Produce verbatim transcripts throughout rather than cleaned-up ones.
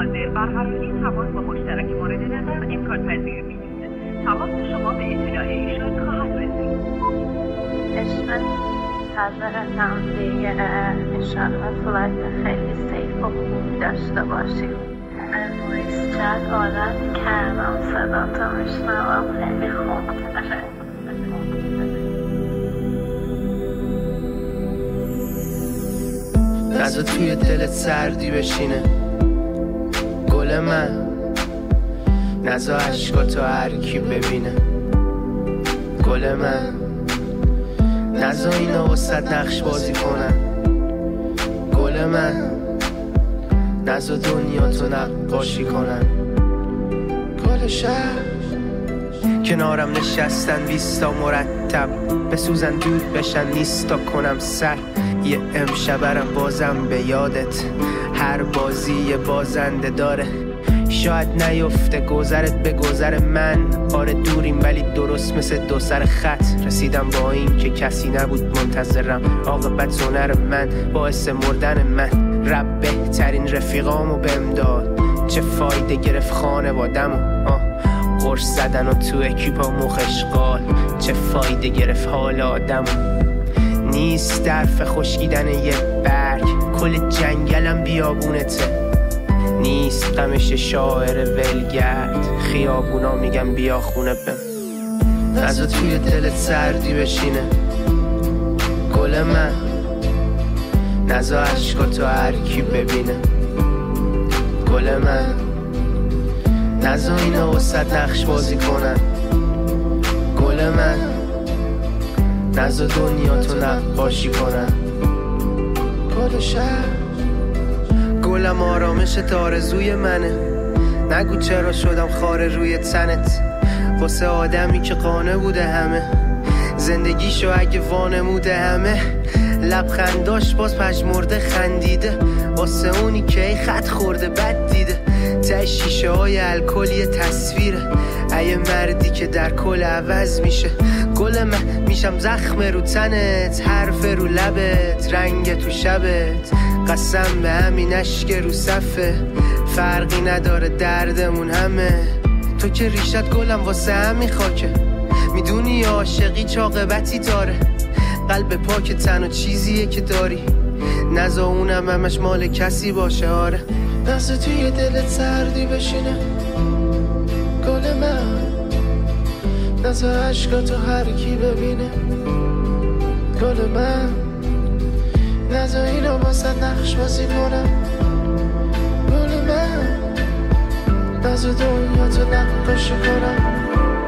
منزل برقراری تماس با مشترک مورد نظر امکان پذیر نیست. تماس شما به اطلاع ایشان خواهد رسید. عشق منتظرتم دیگه. انشالله فلایت خیلی سیف و خوب داشته باشیم. امروز چند عادت کردم صدا تا میشنوم خیلی خوب. نزا توی دلت سردی بشینه گل من، نزا عشقاتو هر کی ببینه گل من، نزا اینا وسط نقش بازی کنن گل من، نزا دنیا تو نقاشی کنن گل شهر. کنارم نشستن بیستا مرتب بسوزن دود بشن نیستا کنم سر. یه امشبرم بازم به یادت، هر بازی یه بازنده داره. شاید نیفته گذرت به گذر من، آره دوریم ولی درست مثل دو سر خط. رسیدم با این که کسی نبود منتظرم، عاقبت هنر من باعث مردن من. رب بهترین رفیقامو بهم داد، چه فایده گرفت خانوادمو. قرص زدن و تو اکیپا مخشقال، چه فایده گرفت حال آدمو. نیست درف خشکیدن یه برگ، کل جنگلم بیابونته. نیست غمش شاعر ولگرد، خیابونا میگم بیا خونه بم. نزا توی دلت سردی بشینه گل من، نزا عشقاتو هر کی ببینه گل من، نزا اینا وسط نقش بازی کنن گل من، نزا دنیا تو نقاشی کنن گل شهر. گلم آرامش آرزوی منه، نگو چرا شدم خاره روی تنت. واسه آدمی که قانه بوده همه، زندگیشو اگه وانموده همه. لبخنداش باز پژمرده خندیده، واسه اونی که ای خط خورده بد دیده. ته شیشه های الکلی تصویره، ای مردی که در کل عوض میشه گل من. میشم زخم رو تنت، حرف رو لبت، رنگ تو شبت. قسم به همین اشک رو صفه، فرقی نداره دردمون همه. تو که ریشت گلم واسه همین خاکه، میدونی عاشقی چه عاقبتی داره. قلب پاک تنها چیزیه که داری، نزا اونم همش مال کسی باشه. آره نزا توی دلت سردی بشینه گل من، نزا عشقاتو هر کی ببینه گل من، نزا اینا واسه نقش بازی کنم گل من، نزا دنیا تو نقاشی کنم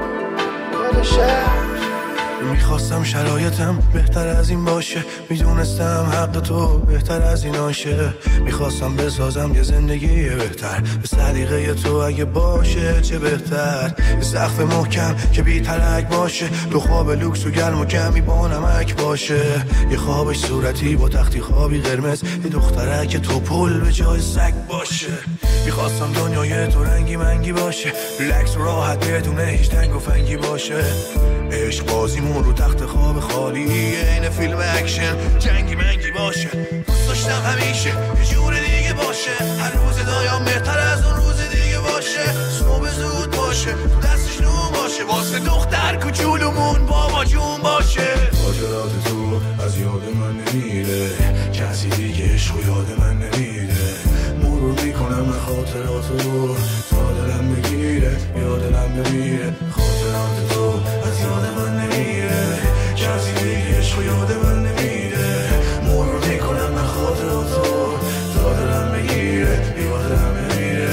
گل شهر. میخواستم شرایطم بهتر از این باشه، میدونستم حق تو بهتر از این آشه. میخواستم بسازم یه زندگی بهتر، به صدیقه تو اگه باشه چه بهتر. یه سقف محکم که بی ترک باشه، دو خواب لوکس و گرم و کمی با نمک باشه. یه خوابش صورتی با تختی خوابی قرمز، یه دخترک تو پل به جای سگ باشه. میخواستم دنیای تو رنگی منگی باشه، ریلکس و راحت بدون هیچ تنگ و فنگی باشه. عشق بازیمون رو تخت خواب خالی، این فیلم اکشن جنگی منگی باشه. دوست داشتم همیشه یه جور دیگه باشه، هر روز دایم بهتر از اون روز دیگه باشه. صبح زود باشه، تو دستش نون باشه، واسه دختر کوچولومون بابا جون باشه. خاطرات تو از یاد من نمیره، کسی دیگه عشق یاد من نمیره. مرور میکنم من خاطراتو تا دلم بگیره، یاد دلم بمیره. خاطرات تو از یاد من نمیره، کسی دیگه عشق یاد من نمیره. مرور میکنم من خاطراتو تا دلم بگیره، یاد دلم بمیره.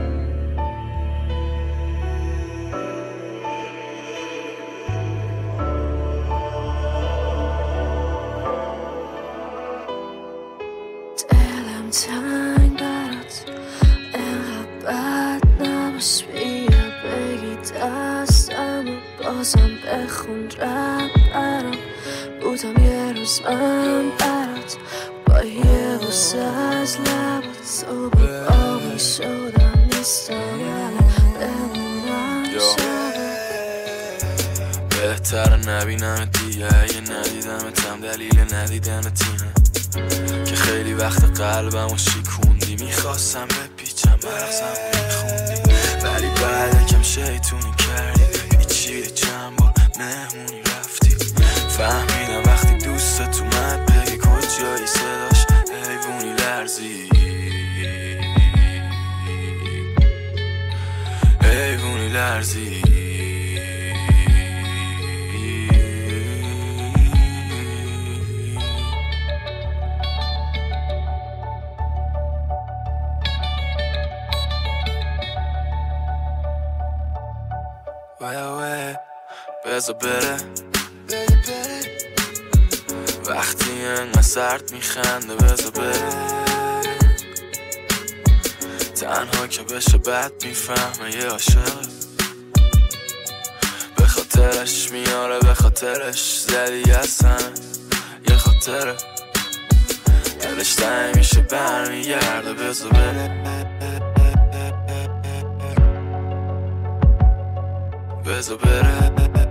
دلم تنگ برات انقدر بد نباش، بیا بگی دستم و بازم بخون رب برام. بودم یه روز من برات با یه بوسه از لبات، صبح با می شدم نیستم الان بمونم شبه. بهتر نبینم دیگه، اگه ندیدمتم دلیل ندیدنت اینه که خیلی وقت قلبم و شیکوندی. میخواستم بپیچم مغزمو میخوندی، ولی بعد کم شیطونی کردی، پیچیده چند بار مهمونی رفتی. فهمیدم وقتی دوستت اومد بگی کجایی صداش حیوونی لرزی، حیوونی لرزی. بذار بره وقتی انقدر سرد میخنده، بذار بره تنها که بشه بعد میفهمه یه عاشقه، به خاطرش میاره به خاطرش زدی اصلا یه خاطره، دلش تنگ میشه برمیگرده، بذار بره بذار بره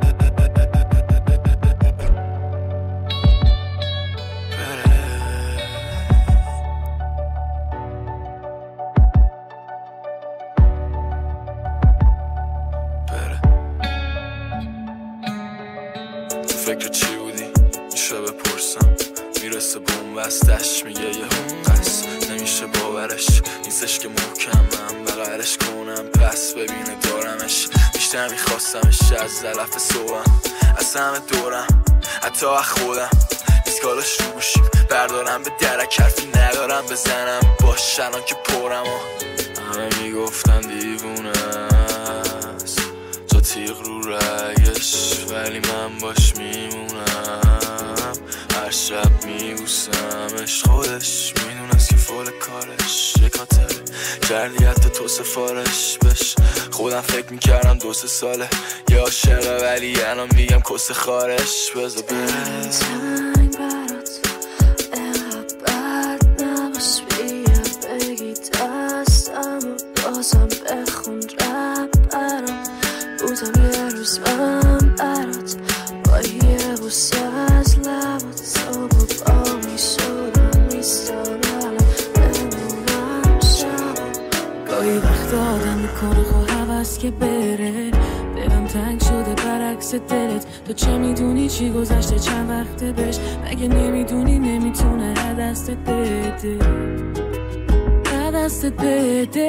فکر چی بودی؟ میشه بپرسم، میرسه بومبستش میگه یه حقست، نمیشه باورش نیستش که محکمم بغلش کنم پس ببینه دارمش، بیشتر میخواستمش از ظرف صبحم، از همه دورم حتی از خودم، میسکالش رو گوشیم بردارم به درک، حرفی ندارم بزنم باش الان که پرم و همه میگفتن دیوونه است تا تیغ رو رگش، ولی من باش میمونم هر شب میبوسمش، خودش میدونست که فول کارش یه خاطره کردی حتی تو سفارش بش، خودم فکر میکردم دو سه ساله یه عاشقه ولی الان میگم کس خارش، بذار بره زنگ برات اینقدر بد نباش بیا بگی دستم و بازم بخون رب برام، بودم یه روز من برات با یه بوسه از لبات، صبح با میشدم نیستم الان بمونم شب، گاهی وقت آدم میکنه خواه حوض که بره، دلم تنگ شده برعکس دلت، تو چه میدونی چی گذشته چند وقته بهش، مگه نمیدونی نمیتونه هر دستت بده، هر دستت بده،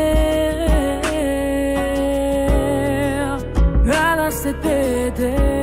هر دستت بده.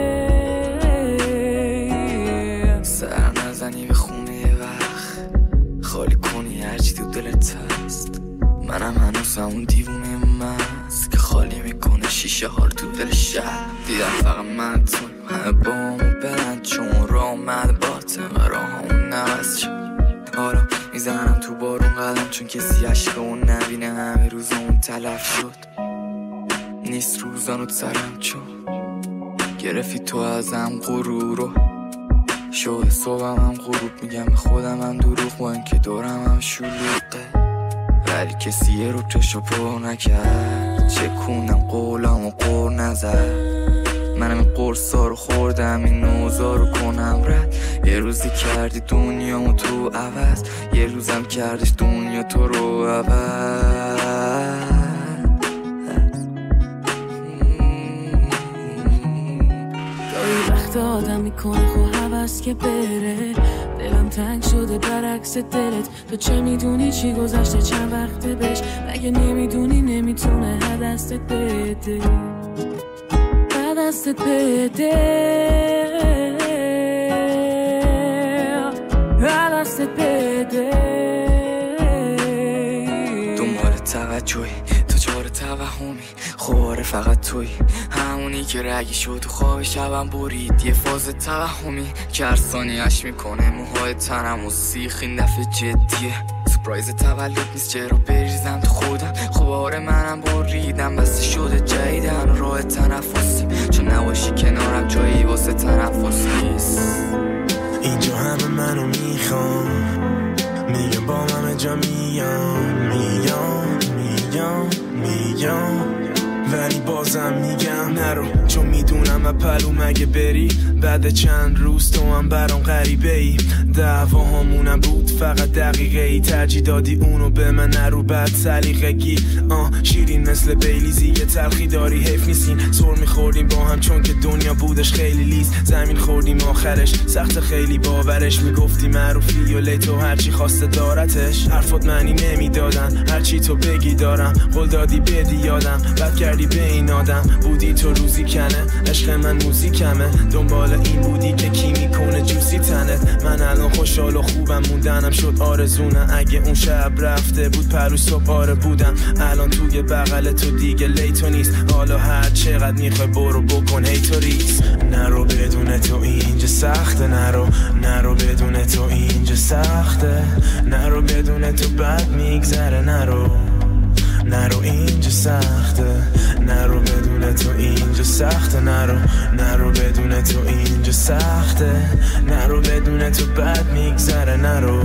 سر نزنی به خونه یه وقت خالی کنی هرچی تو دلت هست، منم هنوز همون دیوونه مست که خالی میکنه شیشه ها رو تو دل شهر، دیدم فقط من تو همه با همون برند چون راه اومد باطمه راه همون نوست شد، حالا میزنم تو بارون قدم چون کسی عشق اون نبینه، همه روز اون تلف شد نیست روزانو سرم چون گرفتی تو ازم غرورو، شده صبحم هم غروب میگم به خودم هم دروغ با این که دورم هم شلوغه، ولی کسی یه رو چشو پر نکرد، چه کنم قولم و قور نزد، منم این قرصا رو خوردم این نوزا رو کنم رد، یه روزی کردی دنیامو تو عوض، یه روزم کردش دنیا تو رو عوض، آدم میکنه خو حوض که بره، دلم تنگ شده برعکس دلت، تو چه میدونی چی گذشته چند وقته بهش، مگه نمیدونی نمیتونه هر دستت بده، هر دستت بده، هر دستت بده. دنبال توجهی تو چهار توهمی خواره فقط توی همونی که رگی شد تو خواب شبم برید، یه فاز توهمی که هر ثانیه‌اش میکنه موهای تنم و سیخ، این دفعه جدیه سپرایز تولد نیست چرا بریزم تو خودم، خب آره منم بریدم بسته شده جدیدن راه تنفسی، چون نباشی کنارم جایی واسه تنفس نیست، اینجا همه منو میخوام میگم با همه جا میام میام میام میام ولی بازم میگم نرو، چون میدونم از پلو مگه بری، بعد چند روز تو هم برام غریبه ای. دعوا همونم بود فقط دقیقه ای، ترجیح دادی اونو به من نرو بعد سلیقگی. آه شیرین مثل بیلیزی یه تلخی داری حیف نیستین، سر میخوردیم با هم چون که دنیا بودش خیلی لیز. زمین خوردیم آخرش سخت خیلی باورش، میگفتی معروفی و لیتو هرچی خواسته دارتش. حرفات معنی نمیدادن هرچی تو بگی دارم، قول دادی بدی یادم بد کردی به این آدم. بودی تو روزی کنه عشق من موزیکمه، دنبال این بودی که کی میکنه جوسی تنت. من الان خوشحال و خوبم موندنم شد آرزونه، اگه اون شب رفته بود پرو صبح آره بودم. الان توی بغل تو دیگه لیتو نیست، حالا هر چقدر میخوای برو بکن هیتوریز. نرو بدون تو اینجا سخته، نرو نرو بدون تو اینجا سخته، نرو بدون تو بد میگذره، نرو نرو اینجا سخته، نرو بدون تو اینجا سخته، نرو نرو بدون تو اینجا سخته، نرو بدون تو بد میگذره، نرو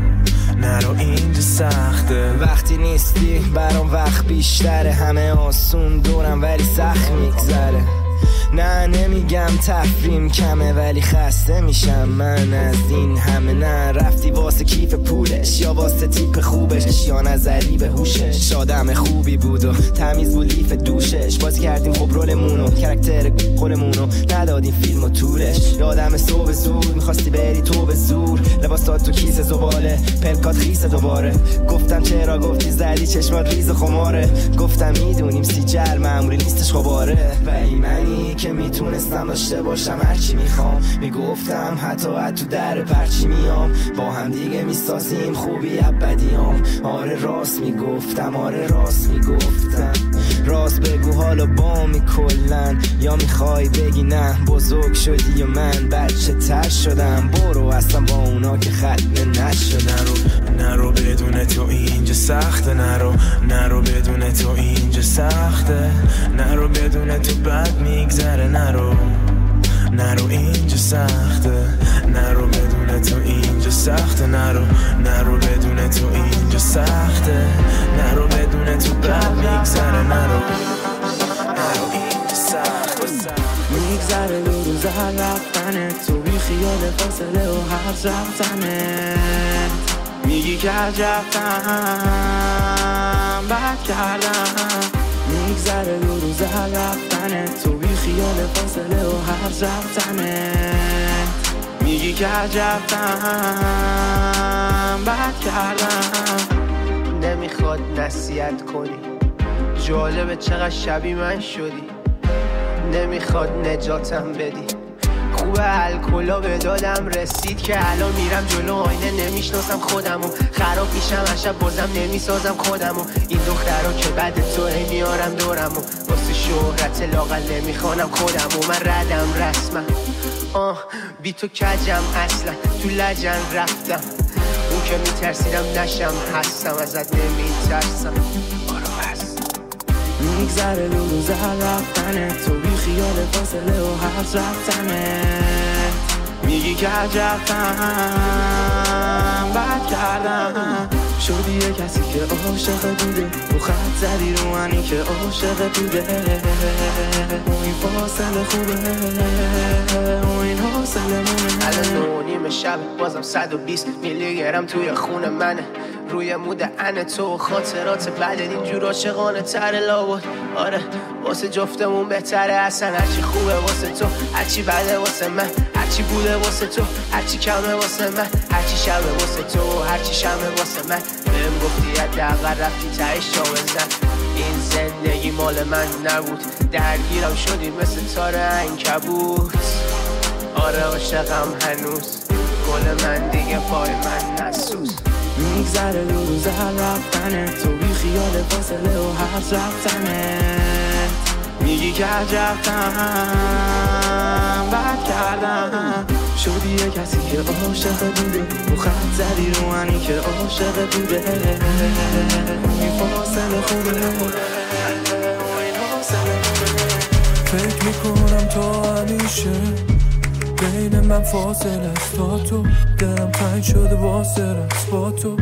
نرو اینجا سخته. وقتی نیستی برام وقت بیشتره، همه آسون دورم ولی سخت میگذره. نه نمیگم تفریم کمه ولی خسته میشم من از این همه. نه رفتی واسه کیف پولش یا واسه تیپ خوبش، یا نظری به هوشش. آدم خوبی بود و تمیز بود لیف دوشش، بازی کردیم خب رولمونو کرکتر خودمونو، ندادیم فیلم و طولش. یادم صبح زود میخواستی بری تو به زور، لباس داد تو کیسه زباله پلکات خیسه دوباره. گفتم چرا گفتی زدی چشمات ریز خماره، گفتم میدونیم سیجل معمولی نیستش خباره. ولی منی که میتونستم داشته باشم هرچی میخوام، میگفتم حتی حتی در پرچی میام، با هم دیگه میسازیم خوبی ابدیام. آره راست میگفتم، آره راست میگفتم، راست بگو حالا با می کلن، یا میخوای بگی نه بزرگ شدی و من بچه تر شدم. برو اصلا با اونا که ختمه نشد. نرو نرو بدون تو اینجا سخته، نرو نرو بدون تو اینجا سخته، نرو بدون تو بد میگذره، نرو نرو اینجا سخته، نرو بدون تو اینجا سخته، نرو نرو بدون تو اینجا سخته، نرو بدون تو بد میگذره، نرو نرو اینجا سخته. میگذره دو روز هر رفتنه، تو بی خیال فاصله و هر رفتنه. میگی که هر رفتم بد کردم. میگذره دو روز هر رفتنه، تو بی خیال فاصله و هر رفتنه. میگی که هر رفتم بد کردم. نمیخواد نصیحت کنی، جالبه چقدر شبیه من شدی. نمیخواد نجاتم بدی، خوبه الکلا به دادم رسید که الان میرم جلو آینه نمیشناسم خودمو. خراب میشم هر شب بازم نمیسازم خودمو. این دخترها که بعد تو هی میارم دورمو، واسه شهرت لاغل نمیخوانم خودمو. من ردم رسما آه بی تو کجم اصلا، تو لجن رفتم اون که میترسیدم نشم هستم، ازت نمیترسم. آرو هست میگذره دو روز هر رفتنه، تو بی خیال فاصله و هر رفتنه. میگی که هر رفتم بد کردم. شدی یه کسی که عاشق بوده، رو خط زدی رو منی که عاشق بوده. اون این فاصله خوبه، اون این حاصله مونه. الان نو نیم شب بازم صد و بیست میلی گرم توی خون منه، روی مود انه تو خاطرات بعد اینجور عاشقانه تر لابد. آره واسه جفتمون بهتره اصلا، هرچی خوبه واسه تو هرچی بده واسه من، هرچی بوده واسه تو هرچی کمه واسه من، هرچی شبه واسه تو هرچی شمه واسه من. بهم گفتی حداقل رفتی تهش جا بزن، این زندگی مال من نبود. درگیرم شدی مثل تار عنکبوت. آره عاشقم هنوز، گل من دیگه پای من نسوز. میگذره دو روز هر رفتنه، تو بی خیال فاصله و هر رفتنه. میگی که هر رفتم بد کردم. شدی یه کسی که عاشق بوده، رو خط زدی رو منی که عاشق بوده. این فاصله خوبه، این فاصله خوبه. فکر میکنم تا همیشه بین من فاصله است تا تو، دلم تنگ شده واسه رست با تو.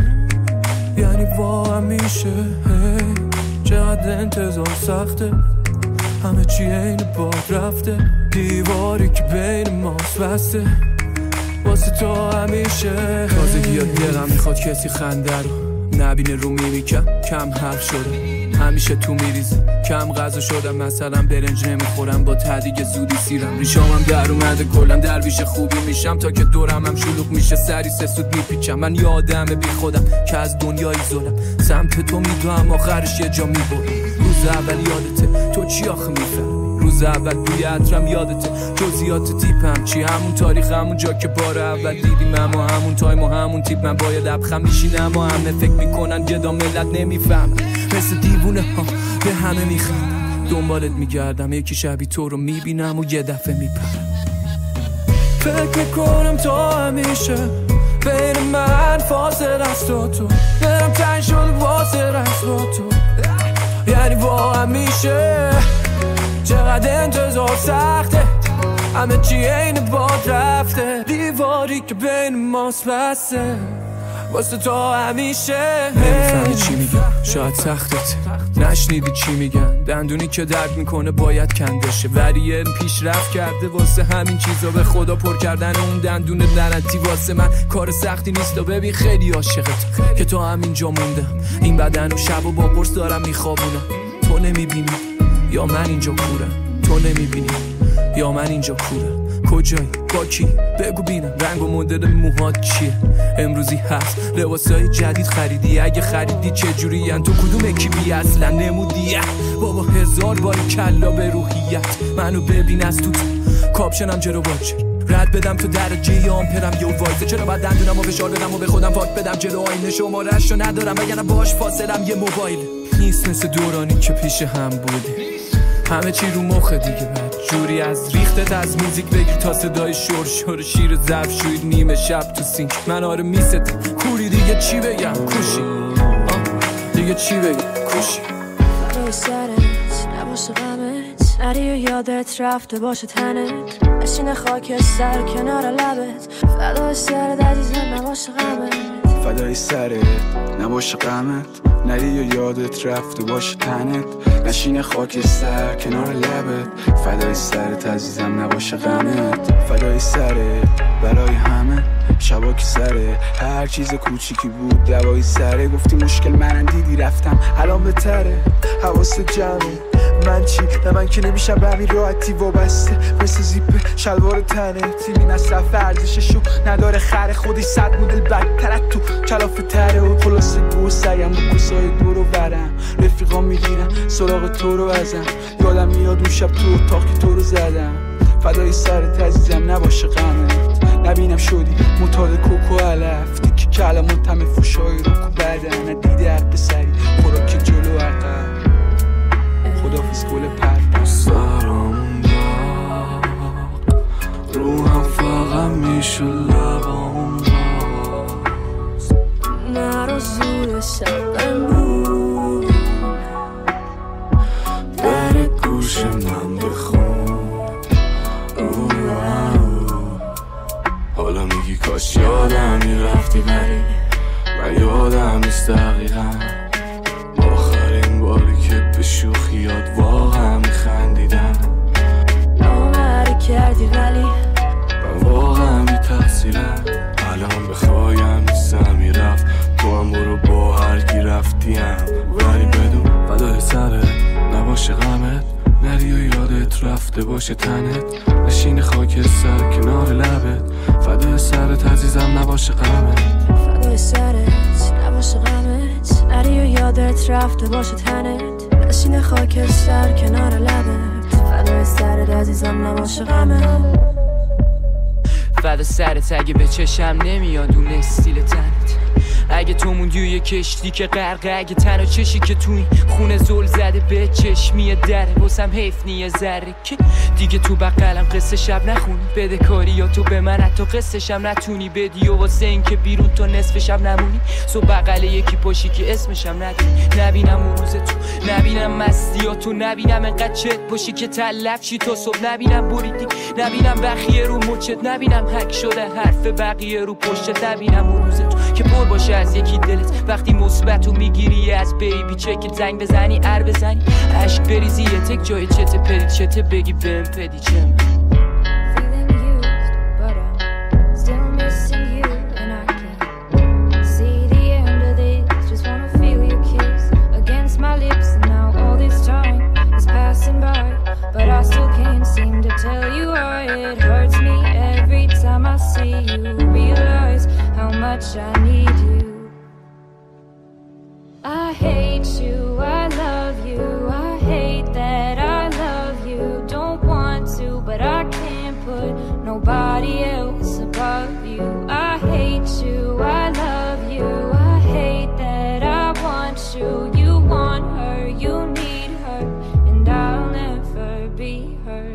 یعنی واقعا میشه چقدر انتظار سخته، همه چی این باد رفته، دیواری که بین ماست بسته واسه تو همیشه. تازگی ها دلم میخواد کسی خنده رو نبینه رو میمیکم، کم حرف شده همیشه تو میریزه، کم غذا شدم مثلا برنج نمیخورم با تدیگ زودی سیرم، ریشامم در اومده کلن درویش خوبی میشم تا که دورم هم شلوغ میشه سری سه سود میپیچم. من یه آدم بی خودم که از دنیای ظلم سمت تو میدوام آخرش یه جا میبرم. روز اول یادته تو چی آخه میفهمی، روز اول بوی عطرم یادته، جزئیات تیپم چی، همون تاریخ همون جا که بار اول دیدیم، اما همون تایم و همون تیپ. من باید ابخم میشینم و همه فکر میکنن گدا ملت نمیفهم، مثل دیوونه ها به همه میخندم، دنبالت میگردم یکی شبی تو رو میبینم و یه دفعه میپرم. فکر میکنم تا همیشه بین من فاصله است تو تو برم تنگ شد واسه رست با تو، یعنی با همیشه چقدر انتظار سخته، همه چی این باد رفته، دیواری که بین ماست بسته واسه تو همیشه. نمیفهمی چی میگن شاید سختت نشنیدی چی میگن، دندونی که درد میکنه باید کندشه، ولی این پیشرفت کرده واسه همین چیزا به خدا پر کردن اون دندون لعنتی واسه من کار سختی نیست و ببین خیلی عاشقت که تو همینجا موندم، این بدن و شب و با قرص دارم میخوابونم، تو نمیبینی یا من اینجا کورم، تو نمیبینی یا من اینجا کورم، کجایی با کی بگو بینم، رنگ و مدل موهات چیه، امروزی هست لباسای جدید خریدی، اگه خریدی چجوری ان، تو کدوم اکیپی اصلا نمودی بابا، هزار بار کلا به روحیت منو ببین از تو تو کاپشنم جلو واچر رد بدم تو درجه یا آمپرم یه وایزه، چرا باید دندونم و فشار بدم و به خودم پاک بدم جلو آینه، شماره‌شو ندارم وگرنه باش فاصلم یه موبایل نیست، مثل دورانی که پیش هم بودی همه چی رو مخه دیگه، بعد جوری از ریختت از موزیک بگیر تا صدای شور شور شیر ظرف شوید نیمه شب تو سینک، من آره میستم کوری دیگه چی بگم کوشی دیگه چی بگم کوشی. فدای سرت نباشه غمت، نری و یادت رفته باشه تنت، نشینه خاک سر کنار لبت، فدای سرت عزیزم نباشه غمت، فدای سرت نباشه غمت، نری و یادت رفته باشه تنت، نشینه خاک سر کنار لبت، فدای سرت عزیزم نباشه غمت، فدای سرت برای همه شبا که سره، هر چیز کوچیکی بود دوایی سره، گفتی مشکل منم دیدی رفتم الان بهتره، حواست جمعه من چی؟ نه من که نمیشم به همین راحتی وابسته، مثل زیپ شلوار تنه تیمی مصرف ارزششو نداره، خره خودی صد مدل بدتر از تو کلافه تره، و خلاصه گو سعیم و کسای دور و برم، رفیقا میگیرن سراغ تو رو ازم، یادم میاد اون شب تو اتاق که تو رو زدم، فدای سرت عزیزم نباشه غمت، نبینم شدی متاد کوکو علف، دیگه کلمات همه فوشای رو کو بدن، ندیده حق سری خوراک جلو عقب، خدافز گل پر سرم داغ روحم فقط میشه لبام باز، نرو زور شبمون در گوش من بخون، حالا میگی کاش یادم میرفتی ولی من یادم نیست دقیقا، آخرین باری که به شوخیات واقعا میخندیدم، نامره کردی ولی من واقعا بی تقصیرم، الان بخوایم نیستم میرفت تو هم برو با هرکی رفتیم، ولی بدون فدای سرت نباشه غمت، نری و یادت رفته باشه تنت، نشین خاک سر کنار لبت، فدای سرت عزیزم نباشه غمت، فدای سرت نباشه غمت، نری و یادت رفته باشه تنت، نشین خاک سر کنار لبت، فدای سرت عزیزم نباشه غمت، فدا سرت اگه به چشم نمیاد اون استیل تنت، اگه تو موندی و یه کشتی که غرقه، اگه تنها چشی که تو این خونه زل زده به چشمی دره، واسم حیف نیه ذره که دیگه تو بقلم قصه شب نخونی، بده کاری یا تو به من حتی قصه شب نتونی بدی، و واسه این که بیرون تو نصف شب نمونی، سو بقل یکی پاشی که اسمشم ندونی، نبینم اون روز تو، نبینم مستیاتو، نبینم انقدر چت باشی که تلف چی تو صبح، نبینم بریدی، نبینم بخیه رو مچت، نبینم حک شده حرف بقیه رو پشتت، نبینم اون روز تو که پر باشه از یکی دلت. وقتی مثبتو میگیری از بیبی چک زنگ بزنی ار بزنی عشق بریزی یه تک جای چته پدی چته بگی بهم پدی چم. But I still can't seem to tell you why it hurts me every time I see you. Realize how much I need you. I hate you, I love you. I hate that I love you. Don't want to, but I can't put nobody else above you. I hate you, I love you. I hate that I want you. You want her, you need her, and I'll never be her.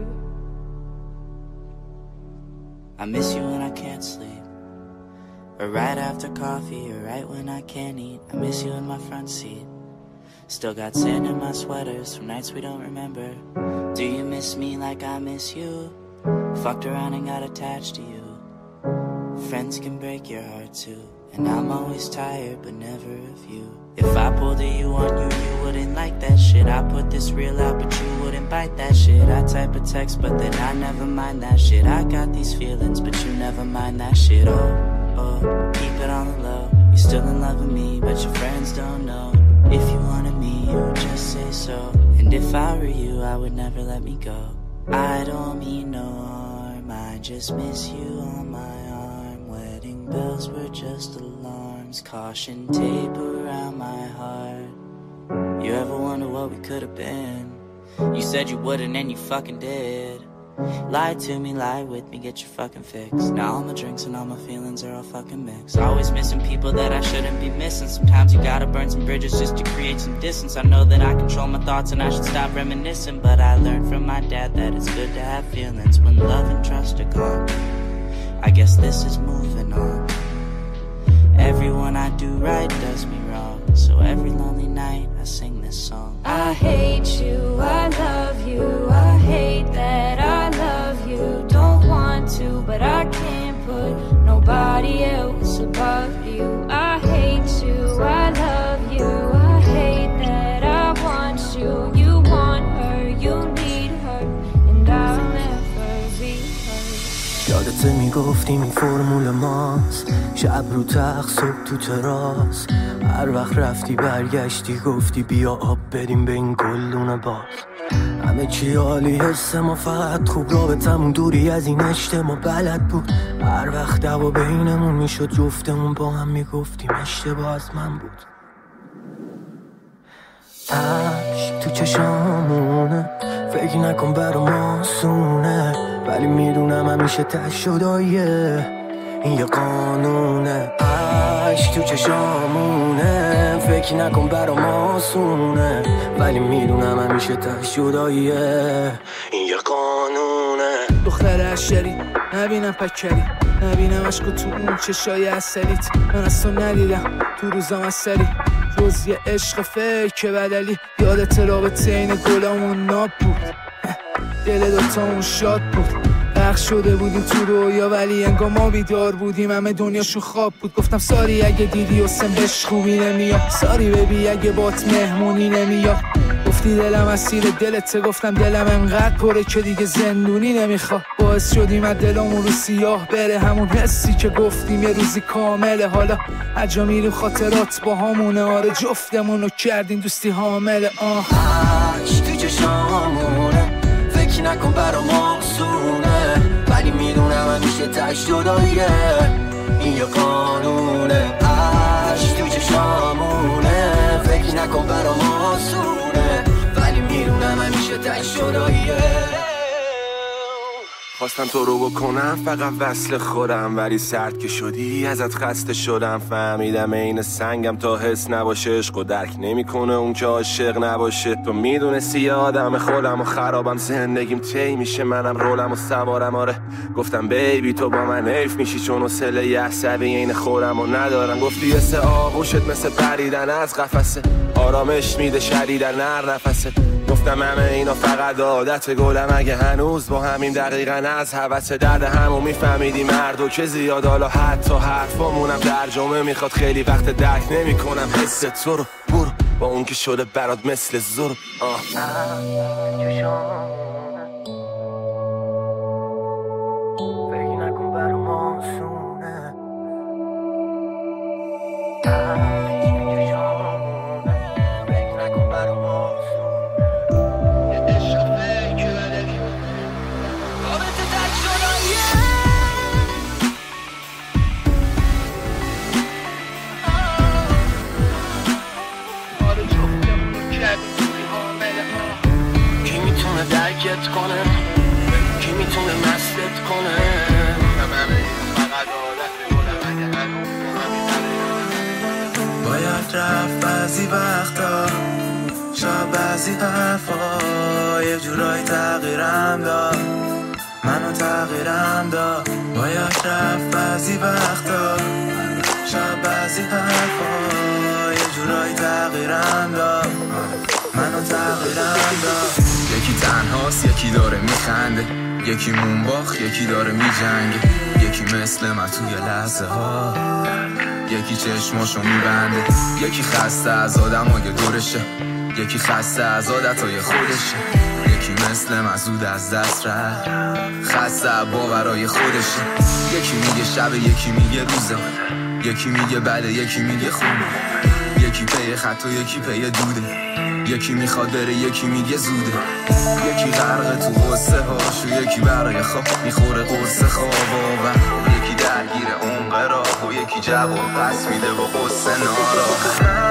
I miss you when I can't sleep, or right after coffee, or right when I can't eat. I miss you in my front seat. Still got sand in my sweaters from nights we don't remember. Do you miss me like I miss you? Fucked around and got attached to you. Friends can break your heart too, and I'm always tired but never of you. If I pulled a you on you, you wouldn't like that shit. I put this real out but you wouldn't bite that shit. I type a text but then I never mind that shit. I got these feelings but you never mind that shit. Oh, oh, keep it on the low. You still in love with me but your friends don't know. If you wanted me, you would just say so. And if I were you, I would never let me go. I don't mean no harm, I just miss you on my arm. Wedding bells were just alarms, caution tape around my heart. You ever wonder what we could have been? You said you wouldn't and you fucking did. Lie to me, lie with me, get your fucking fix. Now all my drinks and all my feelings are all fucking mixed. Always missing people that I shouldn't be missing. Sometimes you gotta burn some bridges just to create some distance. I know that I control my thoughts and I should stop reminiscing, but I learned from my dad that it's good to have feelings when love and trust are gone. I guess this is moving on. Everyone I do right does me wrong, so every lonely night I sing this song. I hate you, I love you. I hate that I love you. Don't want to, but I can't put nobody else above you. I hate you, I love you. I hate that I want you. You want her, you need her, and I'll never be her. یادت میگفتیم این فرمول ماست، شب رو تخت صبح تو تراس. هر وقت رفتی برگشتی گفتی بیا آب بریم به این گلدون باز. همه چی عالی حس ما فقط خوب، رابطمون دوری از این اجتماع بلد بود. هر وقت دعوا بینمون میشد جفتمون با هم میگفتیم اشتباه از من بود. عشق تو چشامونه، فکر نکن برام آسونه، ولی میدونم همیشه ته شداییه، این یه قانونه. عشق تو چشامونه، فکر نکن برام آسونه، ولی میدونم همیشه ته شداییه، این یه قانونه. دختر عشری نبینم پکری، نبینم عشق تو اون چشای اصلیت. من از تو ندیدم تو روزام اصلی، جز یه عشق فکر بدلی. یادت رابطه این گلامون ناب بود، دل دوتامون شاد بود. غرق شده بودیم تو رویا ولی انگار ما بیدار بودیم، همه دنیاشو خواب بود. گفتم ساری اگه دیدی حسن بهش خوبی نمیاد، ساری ببی اگه بات مهمونی نمیاد. گفتی دلم اسیر دلته، گفتم دلم انقدر پره که دیگه زندونی نمیخواد. باعث شدیم از دلمون رو سیاه بره همون حسی که گفتیم یه روزی کامله. حالا اجا میریم خاطرات با همونه، آره جفتمونو کردیم دوستی حامله. آه عشق تو چشامونه، فکر نکن برام آسونه، ولی میدونم همیشه تش جداییه، این یه قانونه. عشق تو چشامونه، فکر نکن برام آسونه، ولی میدونم همیشه تش جداییه. خواستم تو رو بکنم فقط وصل خودم، ولی سرد که شدی ازت خسته شدم. فهمیدم این سنگم تا حس نباشه، عشق و درک نمیکنه اون که عاشق نباشه. تو میدونستی یه آدم خودم و خرابم، زندگیم تی میشه منم رولم و سوارم. آره گفتم بیبی تو با من حیف میشی، چون حوصله یه عصبی این خودم و ندارم. گفتی مثل آغوشت مثل پریدن از قفسه، آرامش میده شدیدن هر نفسه. گفتم همه اینا فقط عادت گلم. اگه هنوز با همین دقیقاً از حوث درد همو میفهمیدی مردو که زیاد، حالا حتی حرفامونم ترجمه میخواد خیلی وقت درک نمی کنم حس تو رو. برو با اون که شده برات مثل زور. آه فکر نکن برام آسونه، فکر نکن برام آسونه، یه عشق فکر بدی رابطه تک شدن. کی میتونه درکت کنه، کی میتونه مستت کنه. فقط عادت گلم اگه هنوز باید رفت بعضی وقتا، شاید بعضی حرفا یه جورایی تغییرم داد، منو تغییرم داد. باید رفت بعضی وقتا، شاید بعضی حرفا یه جورایی تغییرم داد، منو تغییرم داد. یکی تنهاست، یکی داره میخنده، یکی مونباخ، یکی داره میجنگه، یکی مثل من توی لحظه ها، یکی چشماشو میبنده، یکی خسته از آدمای دورشه، یکی خسته از عادتهای خودشه، یکی مثل من زود از دست رفت، خسته باورای خودشه. یکی میگه شب، یکی میگه روزه، یکی میگه بده، یکی میگه خوبه، یکی پی خط و یکی پی دوده، یکی میخواد بره، یکی میگه زوده، یکی غرق تو غصه هاش و یکی برای خواب میخوره قرص خواب و یکی درگیر عمق راه و یکی جواب پس میده و غصه ناراه.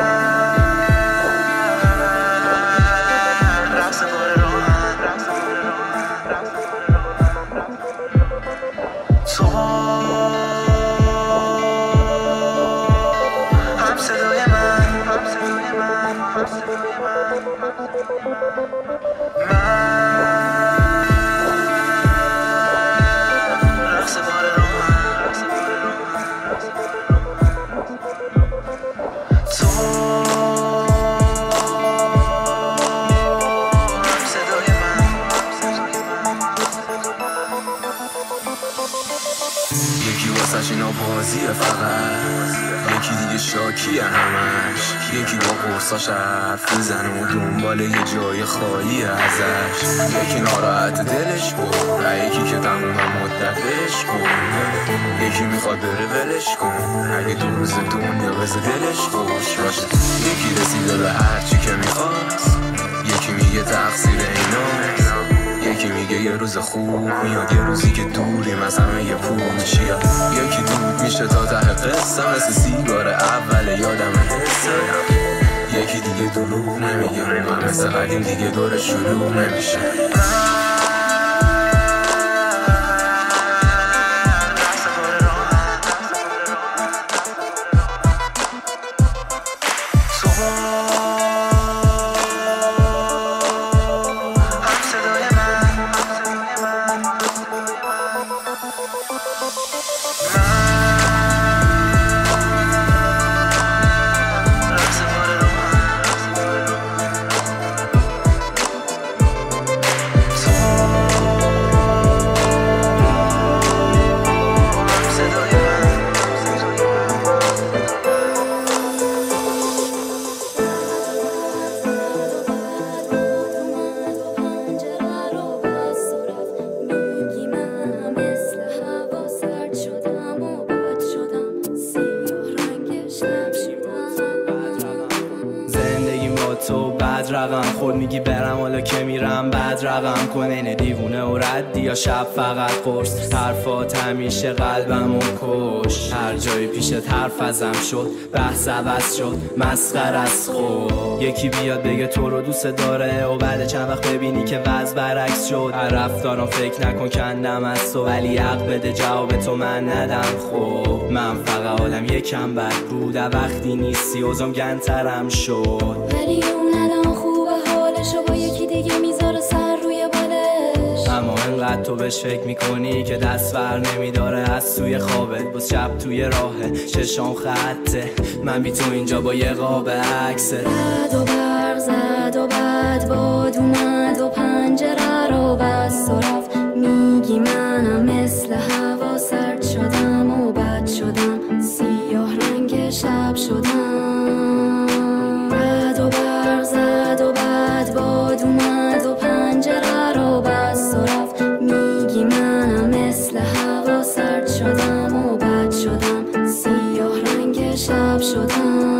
اینا بازیه فقط، یکی دیگه شاکیه همش، یکی با قرصاش حرف میزنه و دنبال یه جای خالی ازش، یکی ناراحت دلش بود و یکی که تموم مدتش بود، یکی میخواد بره ولش کن اگه دو روز دنیا بزه دلش خوش باشه، یکی رسیده به هرچی که میخواست، یکی میگه تقصیر ایناست، یکی میگه یه روز خوب میاد، یه روزی که دوری مثلا یه پوچی، یکی دود میشه تا ته قصه مثل سیگار اول یادم حسه، یکی دیگه دروغ نمیگه من مثل قدیم دیگه دور شروع نمیشه. خود میگی برم حالا که میرم بعد رقم کنه، اینه دیوونه و ردی یا شب فقط قرص، حرفات همیشه قلبمو کش، هر جایی پیشت حرف ازم شد بحث عوض شد مسخر از خود، یکی بیاد بگه تو رو دوست داره و بعد چند وقت ببینی که وضع برعکس شد، هر رفتارم فکر نکن کندم از تو ولی حق بده جواب تو من ندم. خب من فقط آدم یکم بد بود وقتی نیستی اوزم گنترم شد، ولی اون الان خوبه حالشو با یکی دیگه میذاره سر روی بالش، اما انقدر تو بهش فکر میکنی که دست بر نمیداره از توی خوابت، بس شب توی راهه چشام خطه من بی تو اینجا با یه قاب عکسه، زد و برق زد و بعد با باد اومد و پنجره رو بست و رفت. میگی منم مثل هوا سرد شدم و بد شدم، سیاه رنگ شب شدم. رد و برق زد و بعد باد اومد و پنجره رو بست و رفت. میگی منم مثل هوا سرد شدم و بد شدم، سیاه رنگ شب شدم.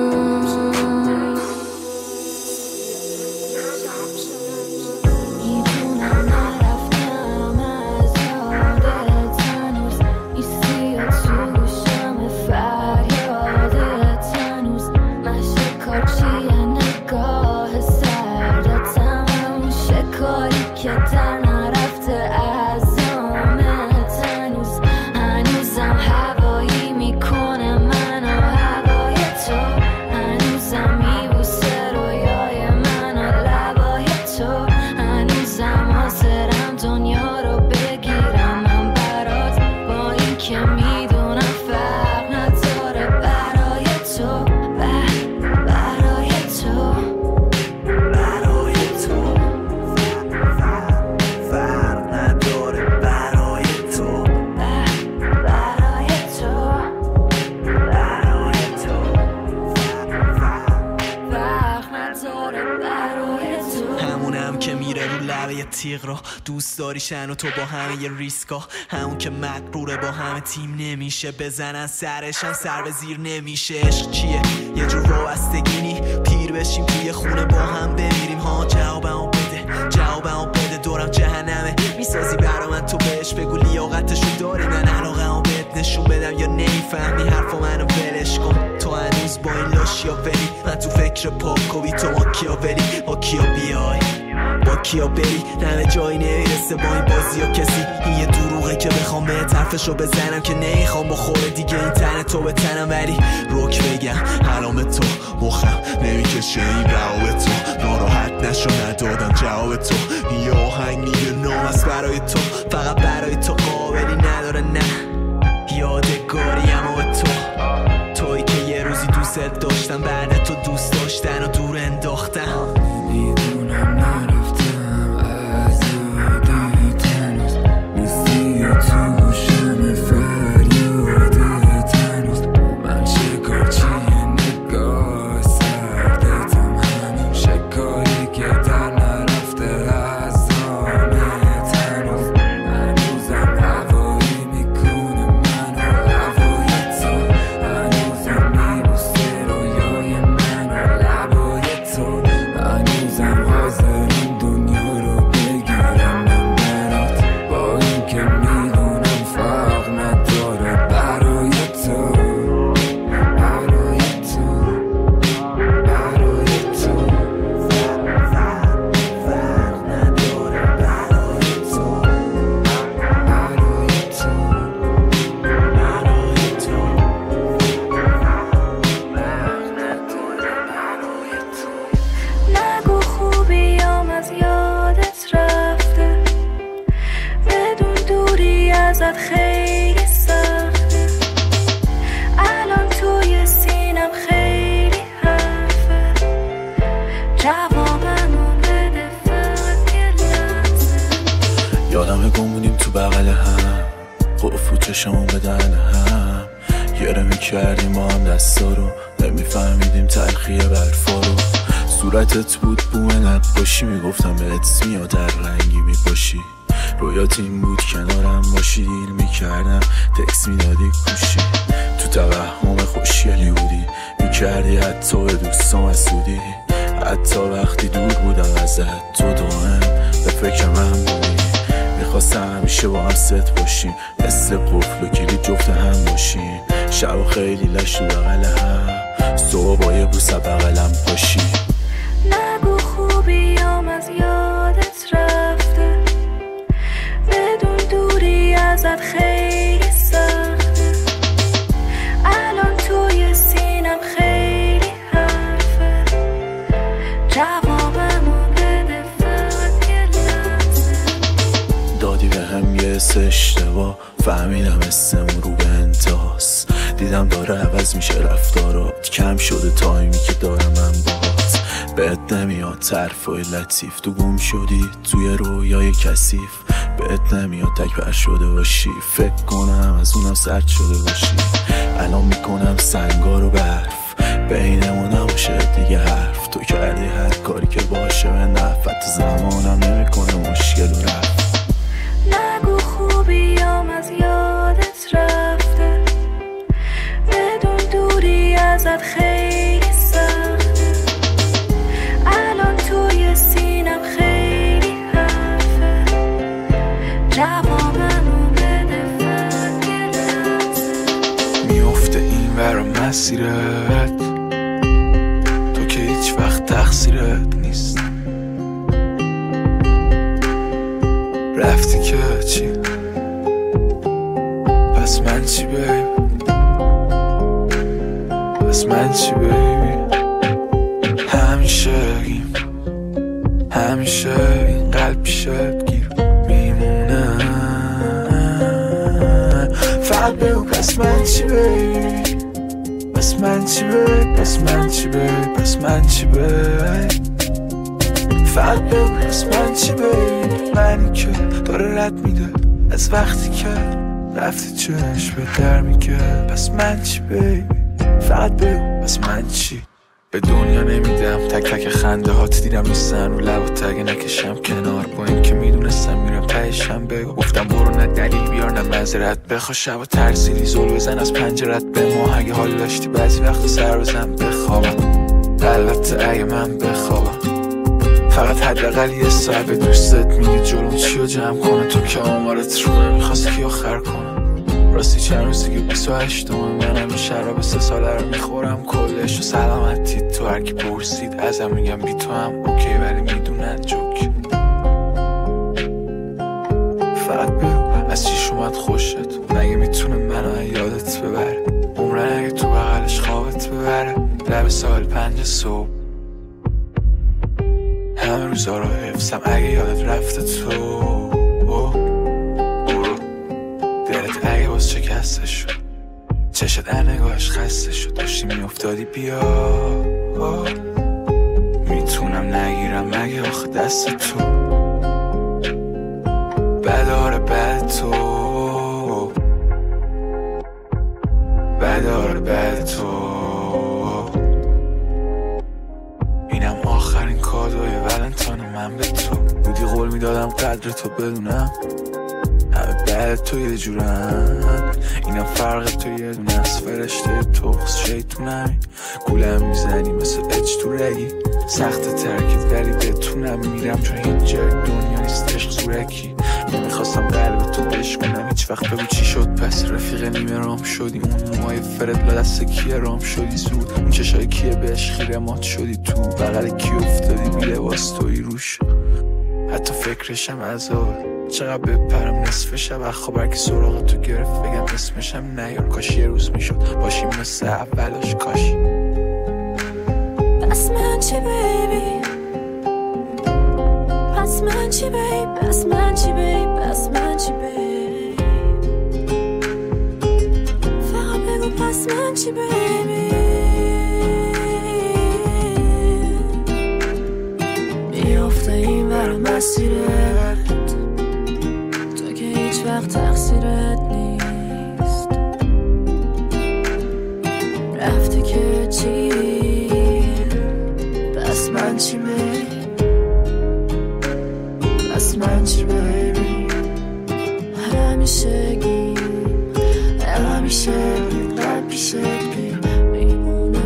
دوست داریشن و تو با همه یه ریسکا، همون که مقروره با همه تیم نمیشه، بزنن سرشن سر به زیر نمیشه. عشق چیه؟ یه جور وابستگینی، پیر بشیم توی خونه با هم بمیریم ها. جوابمو بده جوابمو بده دورم جهنمه میسازی برا من، تو بهش بگو لیاقتشو داری، من علاقمو بهت نشون بدم یا نمیفهمی حرفا منو ولش کن. تو هنوز با این لاشیا ولی من تو فکر پاکوی، تو ما کیا ولی با کیا بیای با کیا بری، نمه جایی نمیرسه با این بازی ها کسی. این یه دروغه که بخوام به طرفشو بزنم که نمیخوام بخوره دیگه این تن تو به تنم، ولی روک بگم حرام تو مخم نمیکشه این رواب تو، ناراحت نشو ندادم جواب تو. این یه آهنگ میگه نام است برای تو، فقط برای تو قابلی نداره نه یادگاریم و تو، توی که یه روزی دوست داشتم بعد تو دوست داشتن و دور انداختم. میدونم نرفتم از یادت هنوز، نیستی تو گوشم فریادت هنوز. من شکار چیه نگاه سردتم همون شکاری که در نرفته از آمت هنوز. هنوزم هوایی میکنه منو هوای تو، هنوزم میبوسه رویای منو لبای تو، هنوزم حاضرم دنیا رو بگیرم من برات، با این که میدونم فرق نداره برای تو برای تو برای تو فرق نداره برای تو برای تو برای تو نگو خوبیام از یادت رفته، بدون دوری ازت خیلی سخته. الان توی سینم خیلی حرفه، جوابمو بده فقط یه لحظه. یادم گم بودیم تو بغل هم، قفل چشمون به دهن هم، گره میکردیم با هم دستا رو، نمیفهمیدیم تلخی برفا رو. صورتت بود بوه نقاشی، میگفتم بهت میاد در رنگی میپاشی. رویات این بود کنارم باشی، دیر میکردم تکس میدادی کوشی. تو توهم خوشگلی بودی، میکردی حتی به دوستام حسودی. حتی وقتی دور بودم ازت تو دائم به فکر من بودی. میخواستم همیشه با هم ست باشیم، مثل قفل و کلید جفت هم باشیم. شب خیلی لش تو بغل هم، صبح با یه بوسه بغلم باشی. نگو خوبیام از یادت رفته، بدون دوری ازت خیلی سخته. الان توی سینم خیلی حرفه، جوابمو بده فقط یه لحظه. دادی به هم یه حس اشتباه، فهمیدم اسمون رو به انتهاست. دیدم داره عوض میشه رفتارات، کم شده تایمی که دارم من باهات. بهت نمیاد طرفای لطیف، تو گم شدی توی رویای کثیف. بهت نمیاد تک بر شده باشی، فکر کنم از اونم سرد شده باشی. الان میکنم سنگا رو برف، بینمون نباشه دیگه حرف. تو کردی هر کاری که باشه به نفت، زمانم نمیکنه مشکل و رفت. نگو خوبیام از یادت رفته، بدون دوری ازت خیلی سخته. الان توی سینم خیلی حرفه، جوابمو بده فقط یه لحظه. میفته این ور مسیرت، تو که هیچ وقت تقصیرت نیست. رفتی که چی؟ پس من چی بیبی؟ پس من چی بیبی؟ همیشه گیم، همیشه این قلب پیشت گیر میمونه. فقط بگو پس من چی بیبی؟ پس من چی بیبی؟ پس من چی بیبی؟ پس من چی بیبی؟ فقط بگو پس من چی بیبی؟ منی که داره رد میده از وقتی که رفتی چشم به در میگه. پس من چی بیبی؟ فقط بگو پس من چی؟ به دنیا نمیدم تک تک خنده هات، دیدم نیستن رو لب و تگه نکشم کنار. با این که میدونستم میرم تهشم بگو. گفتم برو نه دلیل بیار نه معذرت بخوا، شب و ترسیدی زل بزن از پنجرت به ما. اگه حال داشتی بعضی وقت سر بزن بخوابم، البته اگه من بخوابم. فقط حداقل یه ساعت به دوستت میگی جلوم چیو جمع کنه. تو که آمارت رو نمیخواست کی آخر کنه. راستی چند روزی که بیست و هشتمه منم این شراب سه ساله رو میخورم کلش. و سلامتی تو هرکی پرسید ازم میگم بی تو هم اوکی، ولی میدونن جوک. فقط بگو از چیش اومد خوشت، مگه میتونه منو یادت ببره. عمرن اگه تو بغلش خوابت ببره. لب سال پنج صبح همه روزا رو حفظم، اگه یادت رفته تو برو. دلت اگه باز شکسته شد، چشت در نگاهش خسته شد، داشتی میافتادی بیا. میتونم نگیرم مگه آخه دست تو بداره بعد تو بداره بعد تو. اینم آخرین کادوی ولنتاین من به تو. بودی قول میدادم قدر تو بدونم، همه بعد تو یه جورم. اینم فرق تو یه دونه از فرشته توخص شیطونمی. گولم میزنی مثل اج تو رگی، سخت ترکت ولی بتونم میرم، چون هیچ جای دنیا نیست عشق زورکی. نمیخواستم قلب تو بشکنم هیچ وقت، بگو چی شد پس رفیق نیمه رام شدی. اون موهای فرد لدست کیه رام شدی زود، اون چشای کیه بهش خیره مات شدی تو بغل کی افتادی بی لباس توی روش. حتی فکرشم عذاب، چقدر بپرم نصف شب خبر که سراغ تو گرفت بگم اسمشم نیار. کاش یه روز میشد باشیم مثل اولاش کاش. پس من چی بیبی؟ پس من چی بیبی؟ پس من چی بیبی؟ پس من چی بیبی؟ فقط بگو پس من چی بیبی؟ میافته این ور مسیرت، تو که هیچ وقت تقصیرت نیست. رفتی که چی؟ پس من چی بیبی؟ پس من چی بیبی؟ همیشه گیم، همیشه قلب پیشت گیر میمونه.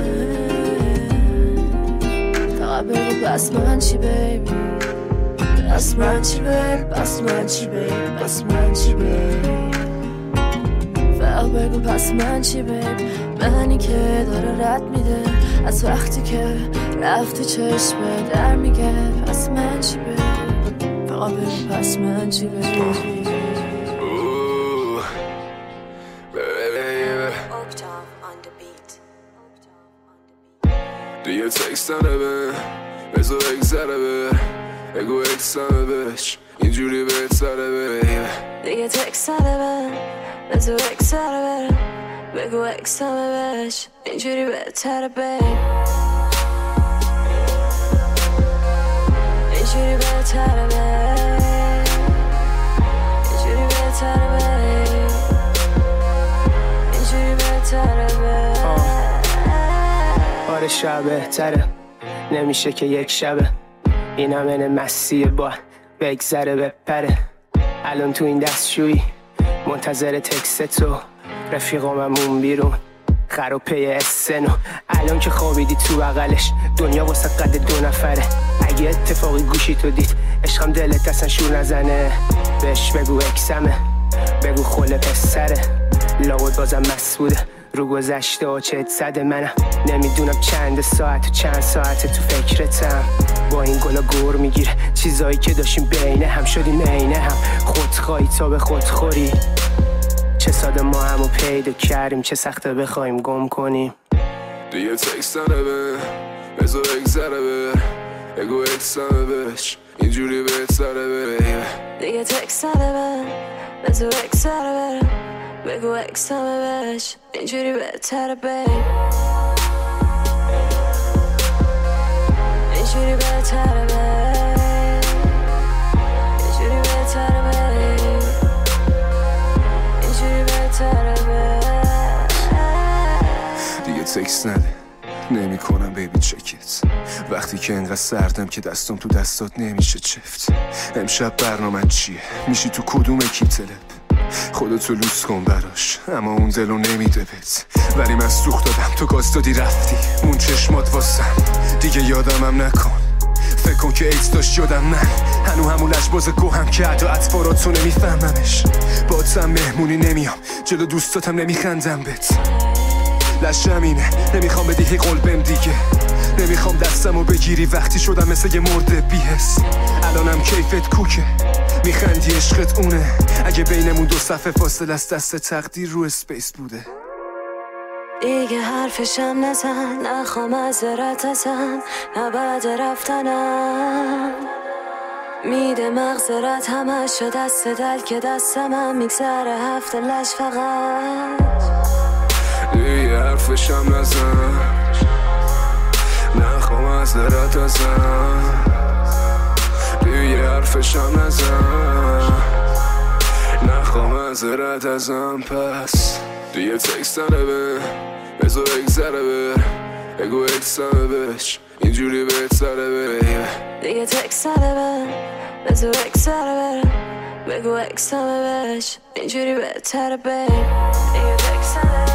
فقط بگو پس من چی بیبی؟ پس من چی بیبی؟ پس من چی بیبی؟ پس من چی بیبی؟ فقط بگو پس من چی بیبی؟ منی که داره رد میده از وقتی که رفتی چشم در میگه. پس من چی بیبی؟ فقط بگو پس من چی بیبی؟ دیگه تکست نبه بزا بگذره به بگو اکسانه بش اینجوری بهت سره به. دیگه تکست نبه بزا بگذره به بگو اکسانه بش اینجوری بهتره به. اینجوری بهتره babe اینجوری بهتره babe اینجوری بهتره babe آره شب بهتره نمیشه که یک شبه این همه مسیه با بگذره بپره الان تو این دستشویی منتظر تکست تو رفیقاممون بیرون خروپه اسنو الان که خوابیدی تو بغلش دنیا واسه قد دو نفره اگه اتفاقی گوشی تو دید عشقم دلت اصلا شور نزنه بهش بگو اکسمه بگو خله پسره لابد بازم مسئوله رو گذشته و چت زده منم نمیدونم چند ساعت و چند ساعت تو فکرتم با این گلا گور میگیره چیزایی که داشتیم بینه هم شدیم عینه هم خودخواهی تا به خودخوری چه ساده ما همو پیدا کردیم چه سخته بخوایم گم کنیم دیگه تکست نبه بزا بگذره بر اگو اکسمه بش اینجوری بهتره بر دیگه تکست نبه بزا بگذره بر بگو اکسمه بش اینجوری بهتره babe اینجوری بهتره babe اینجوری بهتره babe اینجوری بهتره babe دیگه تکست نده نمی کنم بیبی چکت وقتی که انقدر سردم که دستم تو دستات نمیشه چفت امشب برنامه چیه میشی تو کدوم اکیپ تلپ خودتو لوس کن براش اما اون دلو نمیده بهت ولی من سوخت دادم تو گاز دادی رفتی مون چشمات واسم دیگه یادمم نکن فکر کن که ایت داشت یادم من هنو همون لجباز گوهم که عدا اطفاراتو نمیفهممش باتم مهمونی نمیام جلو دوستاتم نمیخندم بهت لشم اینه نمیخوام بدی هی قلبم دیگه نمیخوام دستمو بگیری وقتی شدم مثل یه مرده بیهس الانم کیفت کوکه میخندی عشقت اونه اگه بینمون دو صفحه فاصله است دست تقدیر رو اسپیس بوده دیگه حرفشم نزن نخوام معذرت ازم نه بعد رفتنم میده مغزرت همش شد دست دل که دستم هم میگذره هفته لش فقط دیگه حرفشم نزن نخوام معذرت ازم دیگه حرفشم نزن نخوام معذرت ازم پس دیگه تکست نبه بزا بگذره بر اگو اکسمه بش اینجوری بهتره بر دیگه تکست نبه بزا بگذره بر بگو اکسمه بش اینجوری بهتره babe دیگه تکست نبه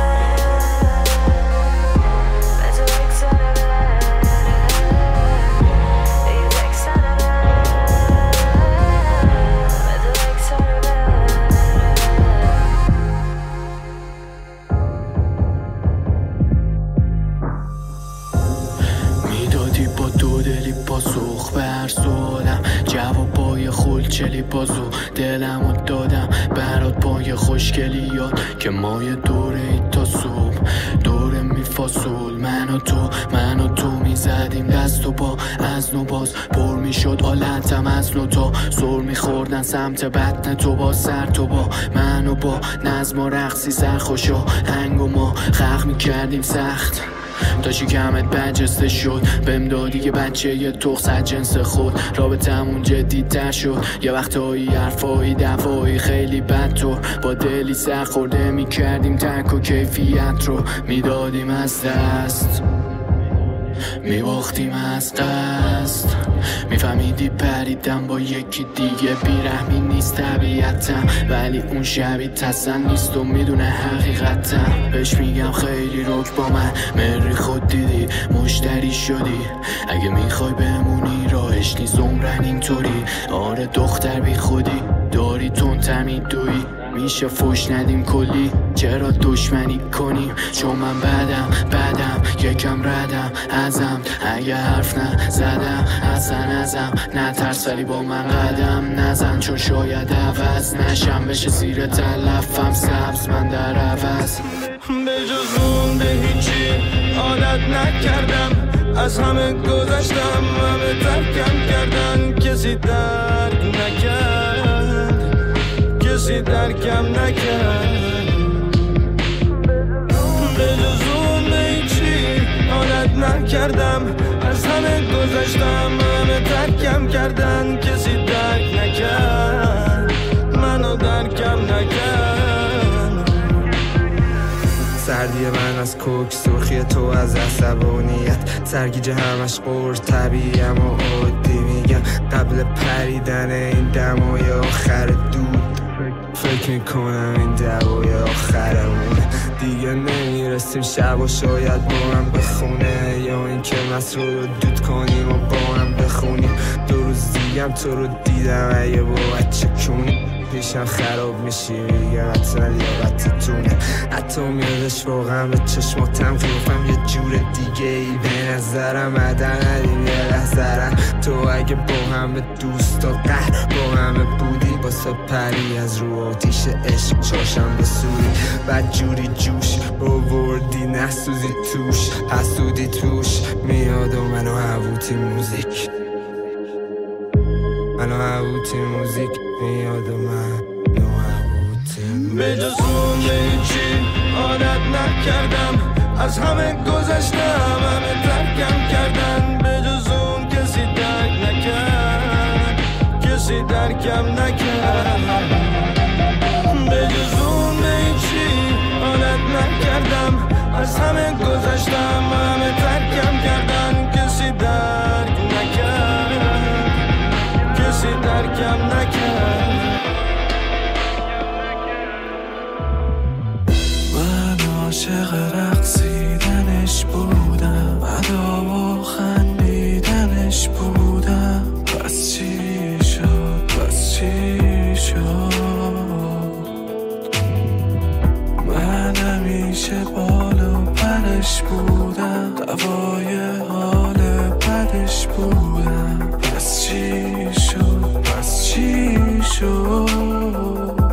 پاسخ به هر سوالم جوابای خلچلی بازو دلمو دادم برات پای خوشگلی یاد که مای دوره ای تا صبح دوره میفاصل من و تو من و تو میزدیم دست و با از نو باز پر میشد حالتم از نو تا سر میخوردن سمت بطن تو با سر تو با من و با نظم و رقصی سرخوش و هنگ و ما خلق میکردیم سخت تا شکمت بجسته شد بهم دادی که بچه یه تخص جنس خود رابطمون جدی تر شد یه وقتایی حرفایی دفایی خیلی بدطور با دلی سر خورده میکردیم ترک و کیفیت رو میدادیم از دست میباختیم از قصد میفهمیدی پریدم با یکی دیگه بیرحمی نیست طبیعتم ولی اون شبیه تسن نیست و میدونه حقیقتم بهش میگم خیلی رک با من مری خود دیدی مشتری شدی اگه میخوای بمونی راهش نیست عمرن اینطوری آره دختر بی خودی داری تون میدوی میشه فوش ندیم کلی چرا دشمنی کنیم چون من بدم بدم یکم ردم ازم اگه حرف نزدم اصلا ازم نترس ولی با من قدم نزن چون شاید عوض نشم بشه زیر تلفم سبز من در عوض به جز اون به هیچی عادت نکردم از همه گذشتم همه ترکم کردن کسی درک نکرد کسی درکم نکرد به جز اون به هیچی عادت نکردم از از همه گذشتم، همه ترکم کردن، کسی درک نکرد منو، درکم نکرد. سردی من از کوک، سرخی تو از عصبانیت، سرگیجه همش قرص طبیعی اما عادی میگم. قبل پریدن این دمای آخر دود فکر میکنم این دوای آخرمونه، دیگه نمیرسیم شب و شاید با هم بخونه، یا این که مسرور رو دود کنیم و با هم بخونیم. دو روز دیگم تو رو دیدم اگه با بچه کنیم، پیشم خراب میشی میگم حتما لیاقتتونه. حتی میادش واقعا به چشماتم قیافم یه جور دیگه ای، به نظرم عدن ندیم یه لحظرم. تو اگه با همه دوستا قهر با همه بودی، واسه پری از رو آتیش عشق چاشم بسوری. بعد جوری جوش آوردی نسوزی توش، حسودی توش میاد و منو هووتی موزیک، منو هووتی موزیک میاد و منو هووتی. به جز اون به هیچی عادت نکردم، از همه گذشتم، همه ترکم کردن. به جز اون کسی درک نکرد، کسی درکم نکرد. به جز اون به هیچی عادت نکردم، از همه گذشتم، همه ترکم کردن. کسی درک نکرد، کسی درکم نکرد. من عاشق رقصیدنش بودم، ادا و خندیدنش بودم. پس چی شد، پس چی شد؟ من همیشه بال و پرش بودم، دوای حال بدش بودم. پس چی شد، پس چی شد؟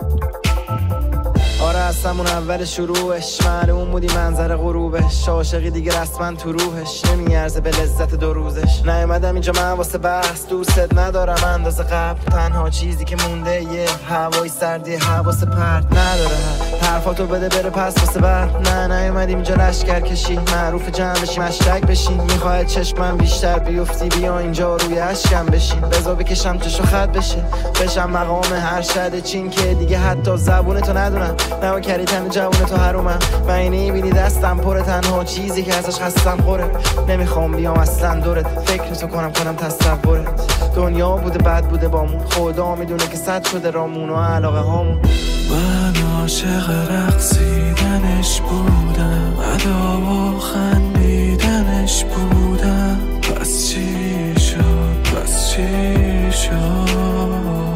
آره از همون اول شروعش معلوم بودی منظر غروبش، عاشقی دیگه رسما تو روحش نمیارزه به لذت دو روزش. نیومدم اینجا من واسه بحث، دوست ندارم اندازه قبل، تنها چیزی که مونده یه هوای سردی، حواس پرت نداره. حرفاتو بده بره پس واسه بعد. نه نیومدیم اینجا لشکر کشی، معروف جمع بشی مشتک بشین. میخواد چشمم بیشتر بیفتی، بیا اینجا روی اشکم بشین. بذار بکشم چشو خط بشه، بشم مقام هر شد چین که دیگه حتی زبونتو ندونم. نوا کردی تن جوونتو حرومم، من اینی بینی دستم پره، تنها چیزی که ازش خستم خوره. نمیخوام بیام اصلا دورت، فکرتو کنم کنم تصورت. دنیا بوده بد بوده بامون، خدا میدونه که صد شده رامون و علاقه هامون. من عاشق رقصیدنش بودم، ادا و خندیدنش بودم. پس چی شد، پس چی شد؟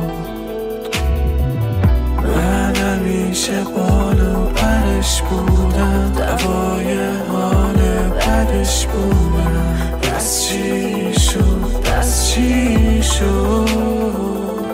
من همیشه بال و پرش بودم، دوای حال بدش بودم. پس چی شد، پس چی شد؟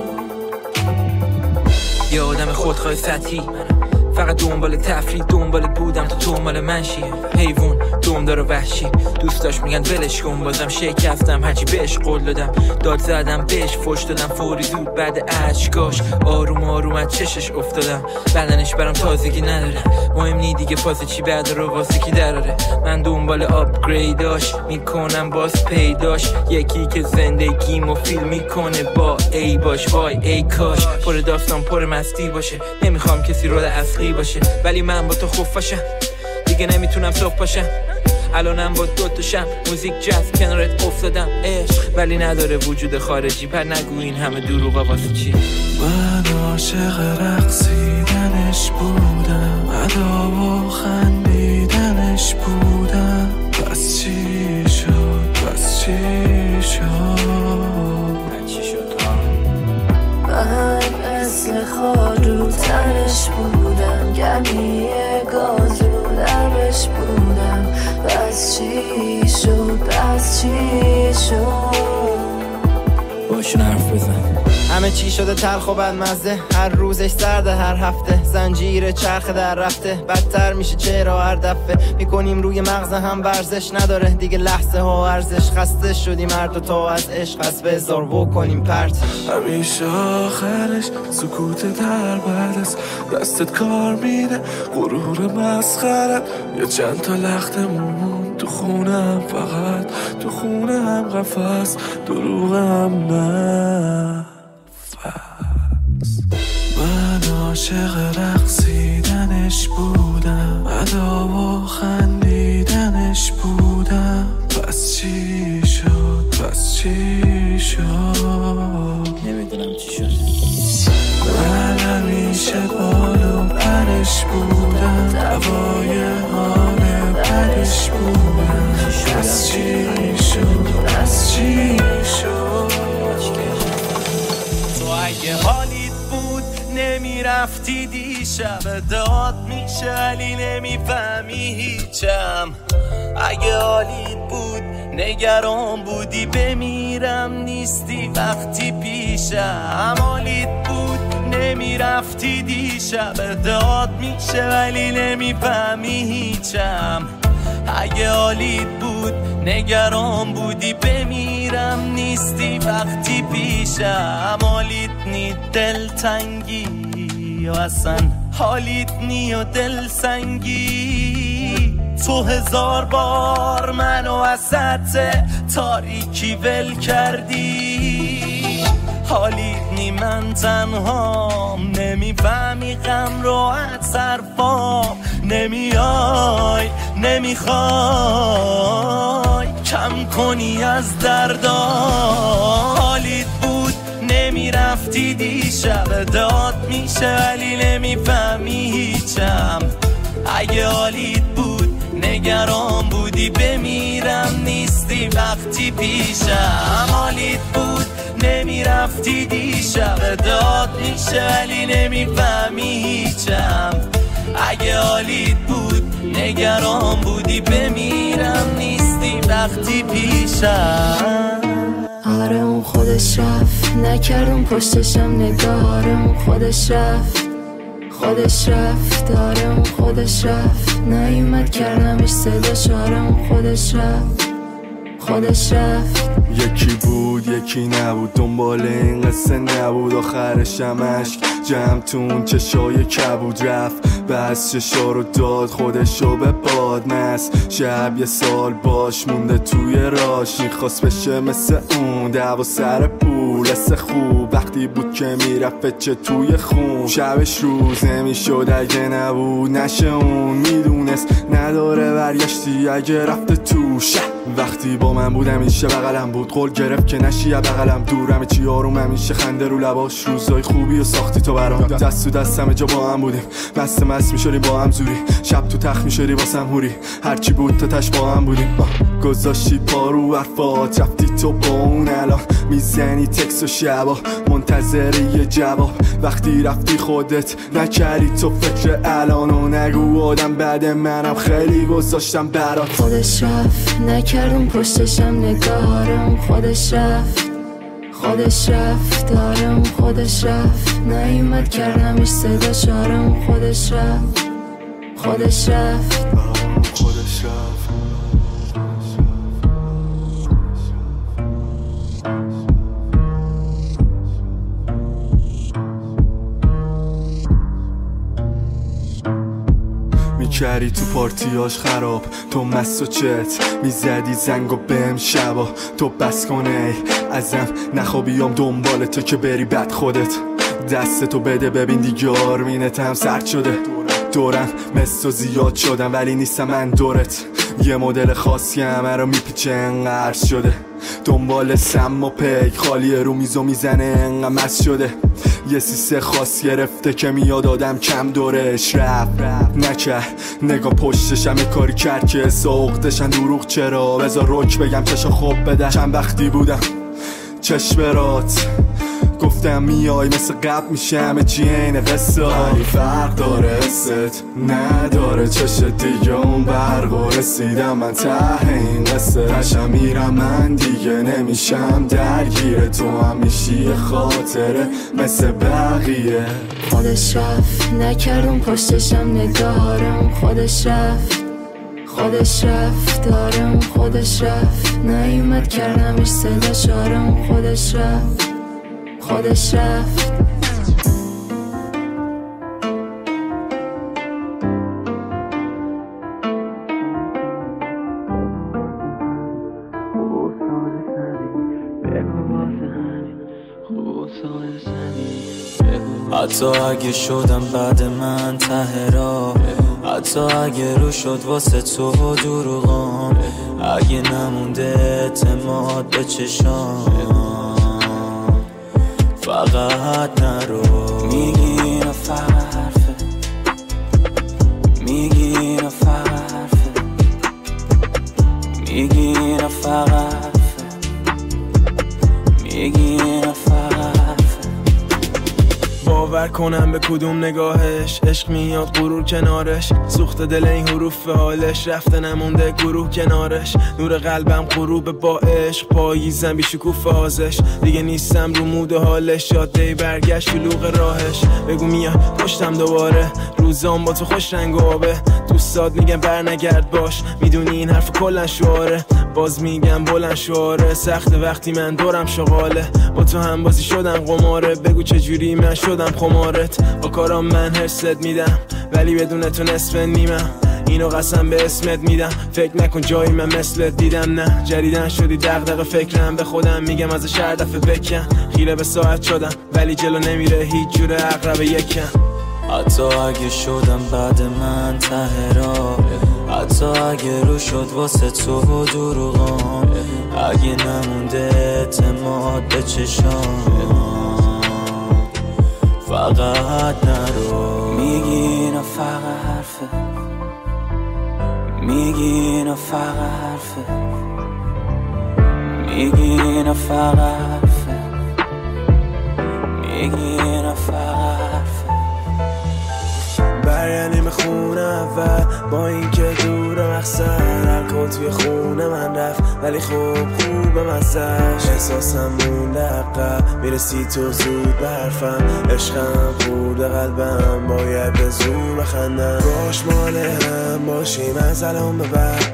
یه آدم خودخواه سطحی، فقط دنبال تفریح، دنبال بودم تا تو مال من شی. حیوان دمدار و وحشی، دوستاش میگن ولش کن، بازم شکستم هرچی بهش قول دادم. داد زدم بهش فوش دادم فوری زود بعد اشکاش، آروم آروم از چشش افتادم. بدنش برام تازگی نداره، مهم نی دیگه فاز چی بعد رو واسه کی دراره. من دنبال آپگریداش میکنم باز پیداش، یکی که زندگیمو فیل میکنه با ای باش. وای ای کاش پر داستان پر مستی باشه، نمیخوام کسی رو اصلی باشه، ولی من با تو خفاشم دیگه نمیتونم صبح پاشم. الانم با دوتاشم، موزیک جاز کنارت افتادم عشق، ولی نداره وجود خارجی. پر نگو این همه دروغا واسه چی. من عاشق رقصیدنش بودم، ادا و خندیدنش بودم. پس چی شد، پس چی شد؟ من مثل خارو تنش بودم، گمی گازو لبش بودم. پس چی شد، پس چی شد؟ باشون حرف بزن. همه چی شده تلخ و بدمزه، هر روزش سرده، هر هفته زنجیر چرخ در رفته، بدتر میشه چرا هر دفعه میکنیم روی مغز هم ورزش، نداره دیگه لحظه ها ارزش، خسته شدیم هر دو تا از عشق، از به هزار و کنیم پرتش. همیشه آخرش سکوت در بعد است، دستت کار میده غرور مسخرت، یه چند تا لختمون تو خونم، فقط تو خونم قفس، دروغم نفس. من عاشق رقصیدنش بودم، ادا و خندیدنش بودم، پس چی شد پس چی شد نمیدونم چی شد. من همیشه بالو پرش بودم، دوای حال بدش بودم، پس چی شد پس چی شد. تو اگه حالیت بود نمیرفتی دیشب، داد میشه ولی نمیفهمی هیچم. اگه حالیت بود نگران بودی بمیرم نیستی وقتی پیشم. حالیت بود نمیرفتی دیشب، داد میشه ولی نمیفهمی هیچم. اگه حالیت بود نگران بودی بمیرم نیستی وقتی پیشم. حالیت نی دلتنگی و اصلا حالیت نی و دلسنگی، تو هزار بار منو وسط تاریکی ول کردی. حالیت نی من تنهام، نمیفهمی غم رو از حرفام، نمیای نمیخوای کم کنی از دردا. حالیت بود نمیرفتی دیشب، داد میشه ولی نمیفهمی هیچم. اگه حالیت بود نگران بودی بمیرم نیستی وقتی پیشم. حالیت بود نمیرفتی دیشب، داد میشه ولی نمیفهمی هیچم. اگه حالیت بود نگران بودی بمیرم نیستی وقتی پیشم. آره اون خودش رفت، نکردم پشتشم نگاه، آره اون خودش رفت خودش رفت، آره اون خودش رفت، نیومد کردمش صداش، آره اون خودش رفت خودش رفت. یکی بود یکی نبود، دنبال این قصه نبود، آخرش هم عشق جمع تون چشای کبود، رفت بس چشا رو داد خودشو به باد مست. شب یه سال باش مونده توی راش، میخواست بشه مثل اون دعوا سر پول، حس خوب وقتی بود که میرفت چه توی خون. شبش روز نمیشد اگه نبود نشه اون، میدونست نداره برگشتی اگه رفته تو شه. وقتی با من بود همیشه بغلم بود، قول گرفت که نشی بغلم دور، همه چی آروم همیشه خنده رو لباش، روزای خوبی و ساختی تو برام، دست تو دست همه جا با هم بودیم، مست مست میشدی با هم زوری، شب تو تخت میشدی واسم هوری، هرچی بود تا تش با هم بودیم. گذاشتی پارو حرفات رفتی تو با اون، الان میزنی تکس و شبا منتظری یه جواب. وقتی رفتی خودت نکردی تو فکر الانو، نگو آدم بعد منم خیلی گذاشتم برات. خودش رفت نکردم پشتشم نگاه، آره اون خودش رفت خودش رفت، آره اون خودش رفت، نیومد کردمش صداش، آره اون خودش رفت خودش رفت خودش رفت. میکردی تو پارتیاش خراب، تو مست و چت میزدی زنگ و بهم شبا، تو بس کنه ازم نخوابیام دنبال تو که بری بد خودت. دستتو بده ببین دیگه آرمینتم سرد شده، دورم مثل زیاد شدم ولی نیستم من دورت. یه مدل خاصی همه رو میپیچه انقدر شده، دنبال سم و پیک خالی رو میزو میزنه انقدر مست شده. یه سیسه خاص گرفته که میاد آدم کم دورش رفت نکرد، نگاه پشتش همه کاری کرد که ساختشن دروغ چرا، بذار رک بگم چشا خوب بده. چند وقتی بودم چشم برات گفتم میای مثل قبل میشه همه چی اینه قصه ولی فرق داره حست نداره چشت دیگه اون برق رسیدم من ته این قصه تشم میرم من دیگه نمیشم درگیره تو هم میشی خاطره مثل بقیه خودش رفت نکردم پشتشم نگارم خودش رفت خودش رفت دارم خودش رفت نیومد کردمش صدا شارم خودش رفت خودش رفت حتی اگه شدم بعد من ته راه حتی اگه رو شد واسه تو دروغام اگه نمونده اعتماد به چشام فقط نرو میگی اینا فقط حرفه میگی اینا فقط حرفه میگی اینا فقط حرفه میگی اینا فقط باور کنم به کدوم نگاهش عشق میاد غرور کنارش سوخت دل این حروف به حالش رفته نمونده گروه کنارش نور قلبم غروب با عشق پاییزم بی شکوفه آزش دیگه نیستم رو مود حالش جاده برگشت شلوغ راهش بگو میاد پشتم دوباره روزام با تو خوش رنگ و آبه دوستات میگن بر نگرد باش میدونی این حرف کلن شعاره باز میگم بلند شعاره سخت وقتی من دورم شغاله با تو هم بازی شدم قماره بگو چجوری من شدم خمارت با کارام من حرست میدم ولی بدون تو نصف نیمم اینو قسم به اسمت میدم فکر نکن جایی من مثلت دیدم نه جریدن شدی دغدغه فکرم به خودم میگم از هر دفعه بکن خیره به ساعت شدم ولی جلو نمیره هیچ جور عقرب یکم حتی اگه شدم بعد من ته راه حتی اگه رو شد واسه تو دروغام اگه نمونده اعتماد به چشام فقط نرو میگی اینا فقط حرفه میگی اینا فقط حرفه میگی اینا فقط حرفه میگی اینا فقط حرفه برگردیم خونه اول با این که دور مقصد الکل توی خونه من رفت ولی خوب خوب مزش احساسم مونده عقب میرسی تو زود برفم عشقم خورده قلبم باید به زور بخندم باش مال هم باشیم از الان به بعد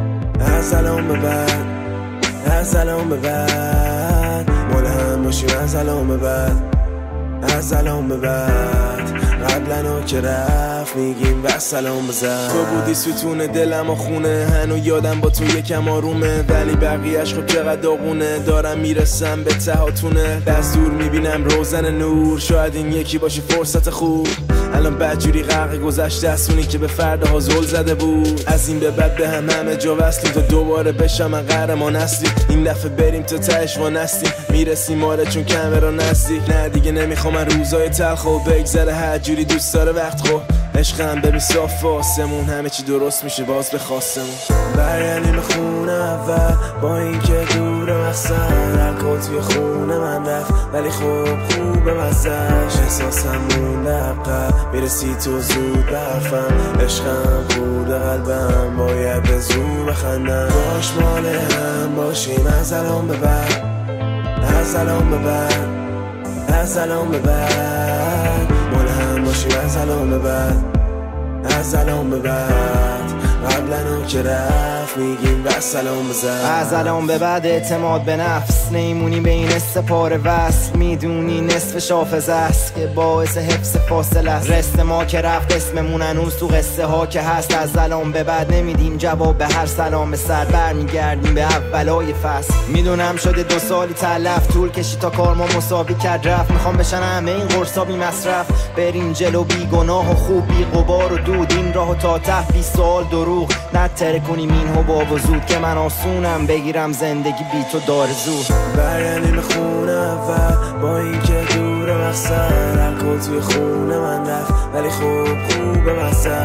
از الان به بعد از الان به بعد مال هم باشیم از الان به بعد از الان به بعد قبلنو که رفت میگیم و سلام بزن تو بودی ستون دلم و خونه هنو یادم با تو یکم آرومه ولی بقیهش خب چقدر داغونه دارم میرسم به تهاتونه دست دور میبینم روزن نور شاید این یکی باشی فرصت خوب الان بدجوری غرق گذشته اسونی که به فردها زل زده بود از این به بعد به هم همه جا وصلیم تا دوباره بشم من قهرمان اصلی این دفعه بریم تا تهش وانستیم میرسیم آره چون کمرا نزدیک نه دیگه نمیخوام من روزای تلخ و بگذره هر جوری دوست داره وقت خو عشقم ببین صاف واسمون همه چی درست میشه باز به خواستمون برگردیم خونه اول با این که دور مقصد الکل توی خونه من رفت ولی خوب خوب مزش احساسم مونده عقب میرسی تو زود برفم عشقم خورده قلبم باید به زور بخندم باش مال هم باشیم از الان به بعد از الان به بعد از الان به بعد مال هم باشیم از الان به بعد از الان به بعد قبلنو که رفت میگیم و سلام بزن از الان به بعد اعتماد به نفس نیمونی به این استپار وصل میدونی نصف حافظه است که باعث حفظ فاصله است رست ما که رفت اسممون هنوز تو قصه ها که هست از الان به بعد نمیدیم جواب به هر سلام سر برمیگردیم به اولای فصل میدونم شده دو سالی تلف طول کشی تا کار ما مساوی کرد رفت میخوام بشن همه این قرصا بی مصرف بریم جلو بی گناه و خوب بی غبار و دود این راهو تا ته بی سال دروغ نتره کنیم این حباب و زود که من آسونم بگیرم زندگی بی تو دار زود برگردیم خونه اول با این که دور مقصد الکل توی خونه من رفت ولی خوب خوب مزش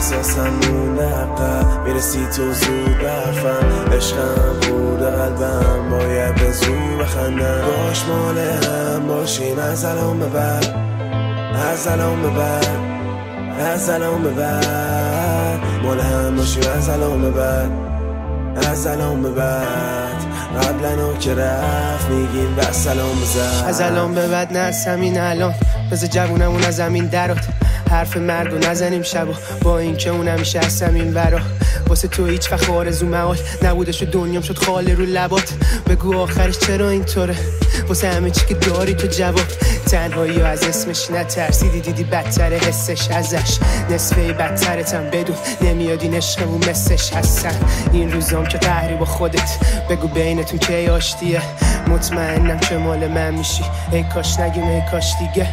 احساسم مونده عقب میرسی تو زود برفم عشقم برده قلبم باید به زور بخندم باش مال هم باشیم از الان به بعد از الان به بعد از الان به بعد مال هم باشیم از الان به بعد از الان به بعد قبلا که رفت میگیم بس سلام بزن از الان به بعد نه از همین الان بذار جوونمون از زمین درات حرف مرگو نزنیم شبا با این که اون همیشه از همین برا واسه تو هیچ وقت آرزو محال نبودش و دنیام شد خاله رو لبات بگو آخرش چرا اینطوره واسه همه چی که داری تو جواب تنهایی از اسمش نترسیدی دیدی بدتره حسش ازش نصفه بدترتم بدون نمیاد این عشقمون مثلش هستن این روزام که قهری با خودت بگو بینتون که آشتیه مطمئنم که مال من میشی ای کاش نگیم ای کاش دیگه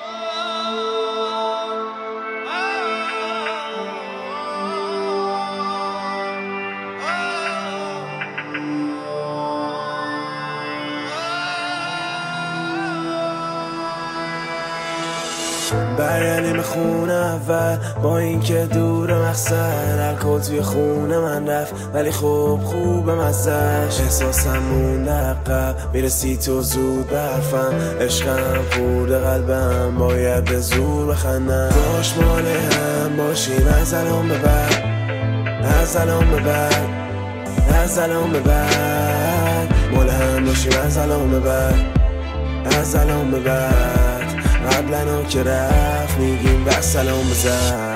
برگردیم خونه اول با این که دور مقصد الکل توی خونه من رفت ولی خوب خوب مزش احساسم مونده عقب میرسی تو زود برفم عشقم خورده قلبم باید به زور بخندم باش مال هم باشیم از الان به بعد از الان به بعد از الان به بعد مال هم باشیم از الان به بعد از الان به بعد قبلا که رفت میگیم بس سلام بزن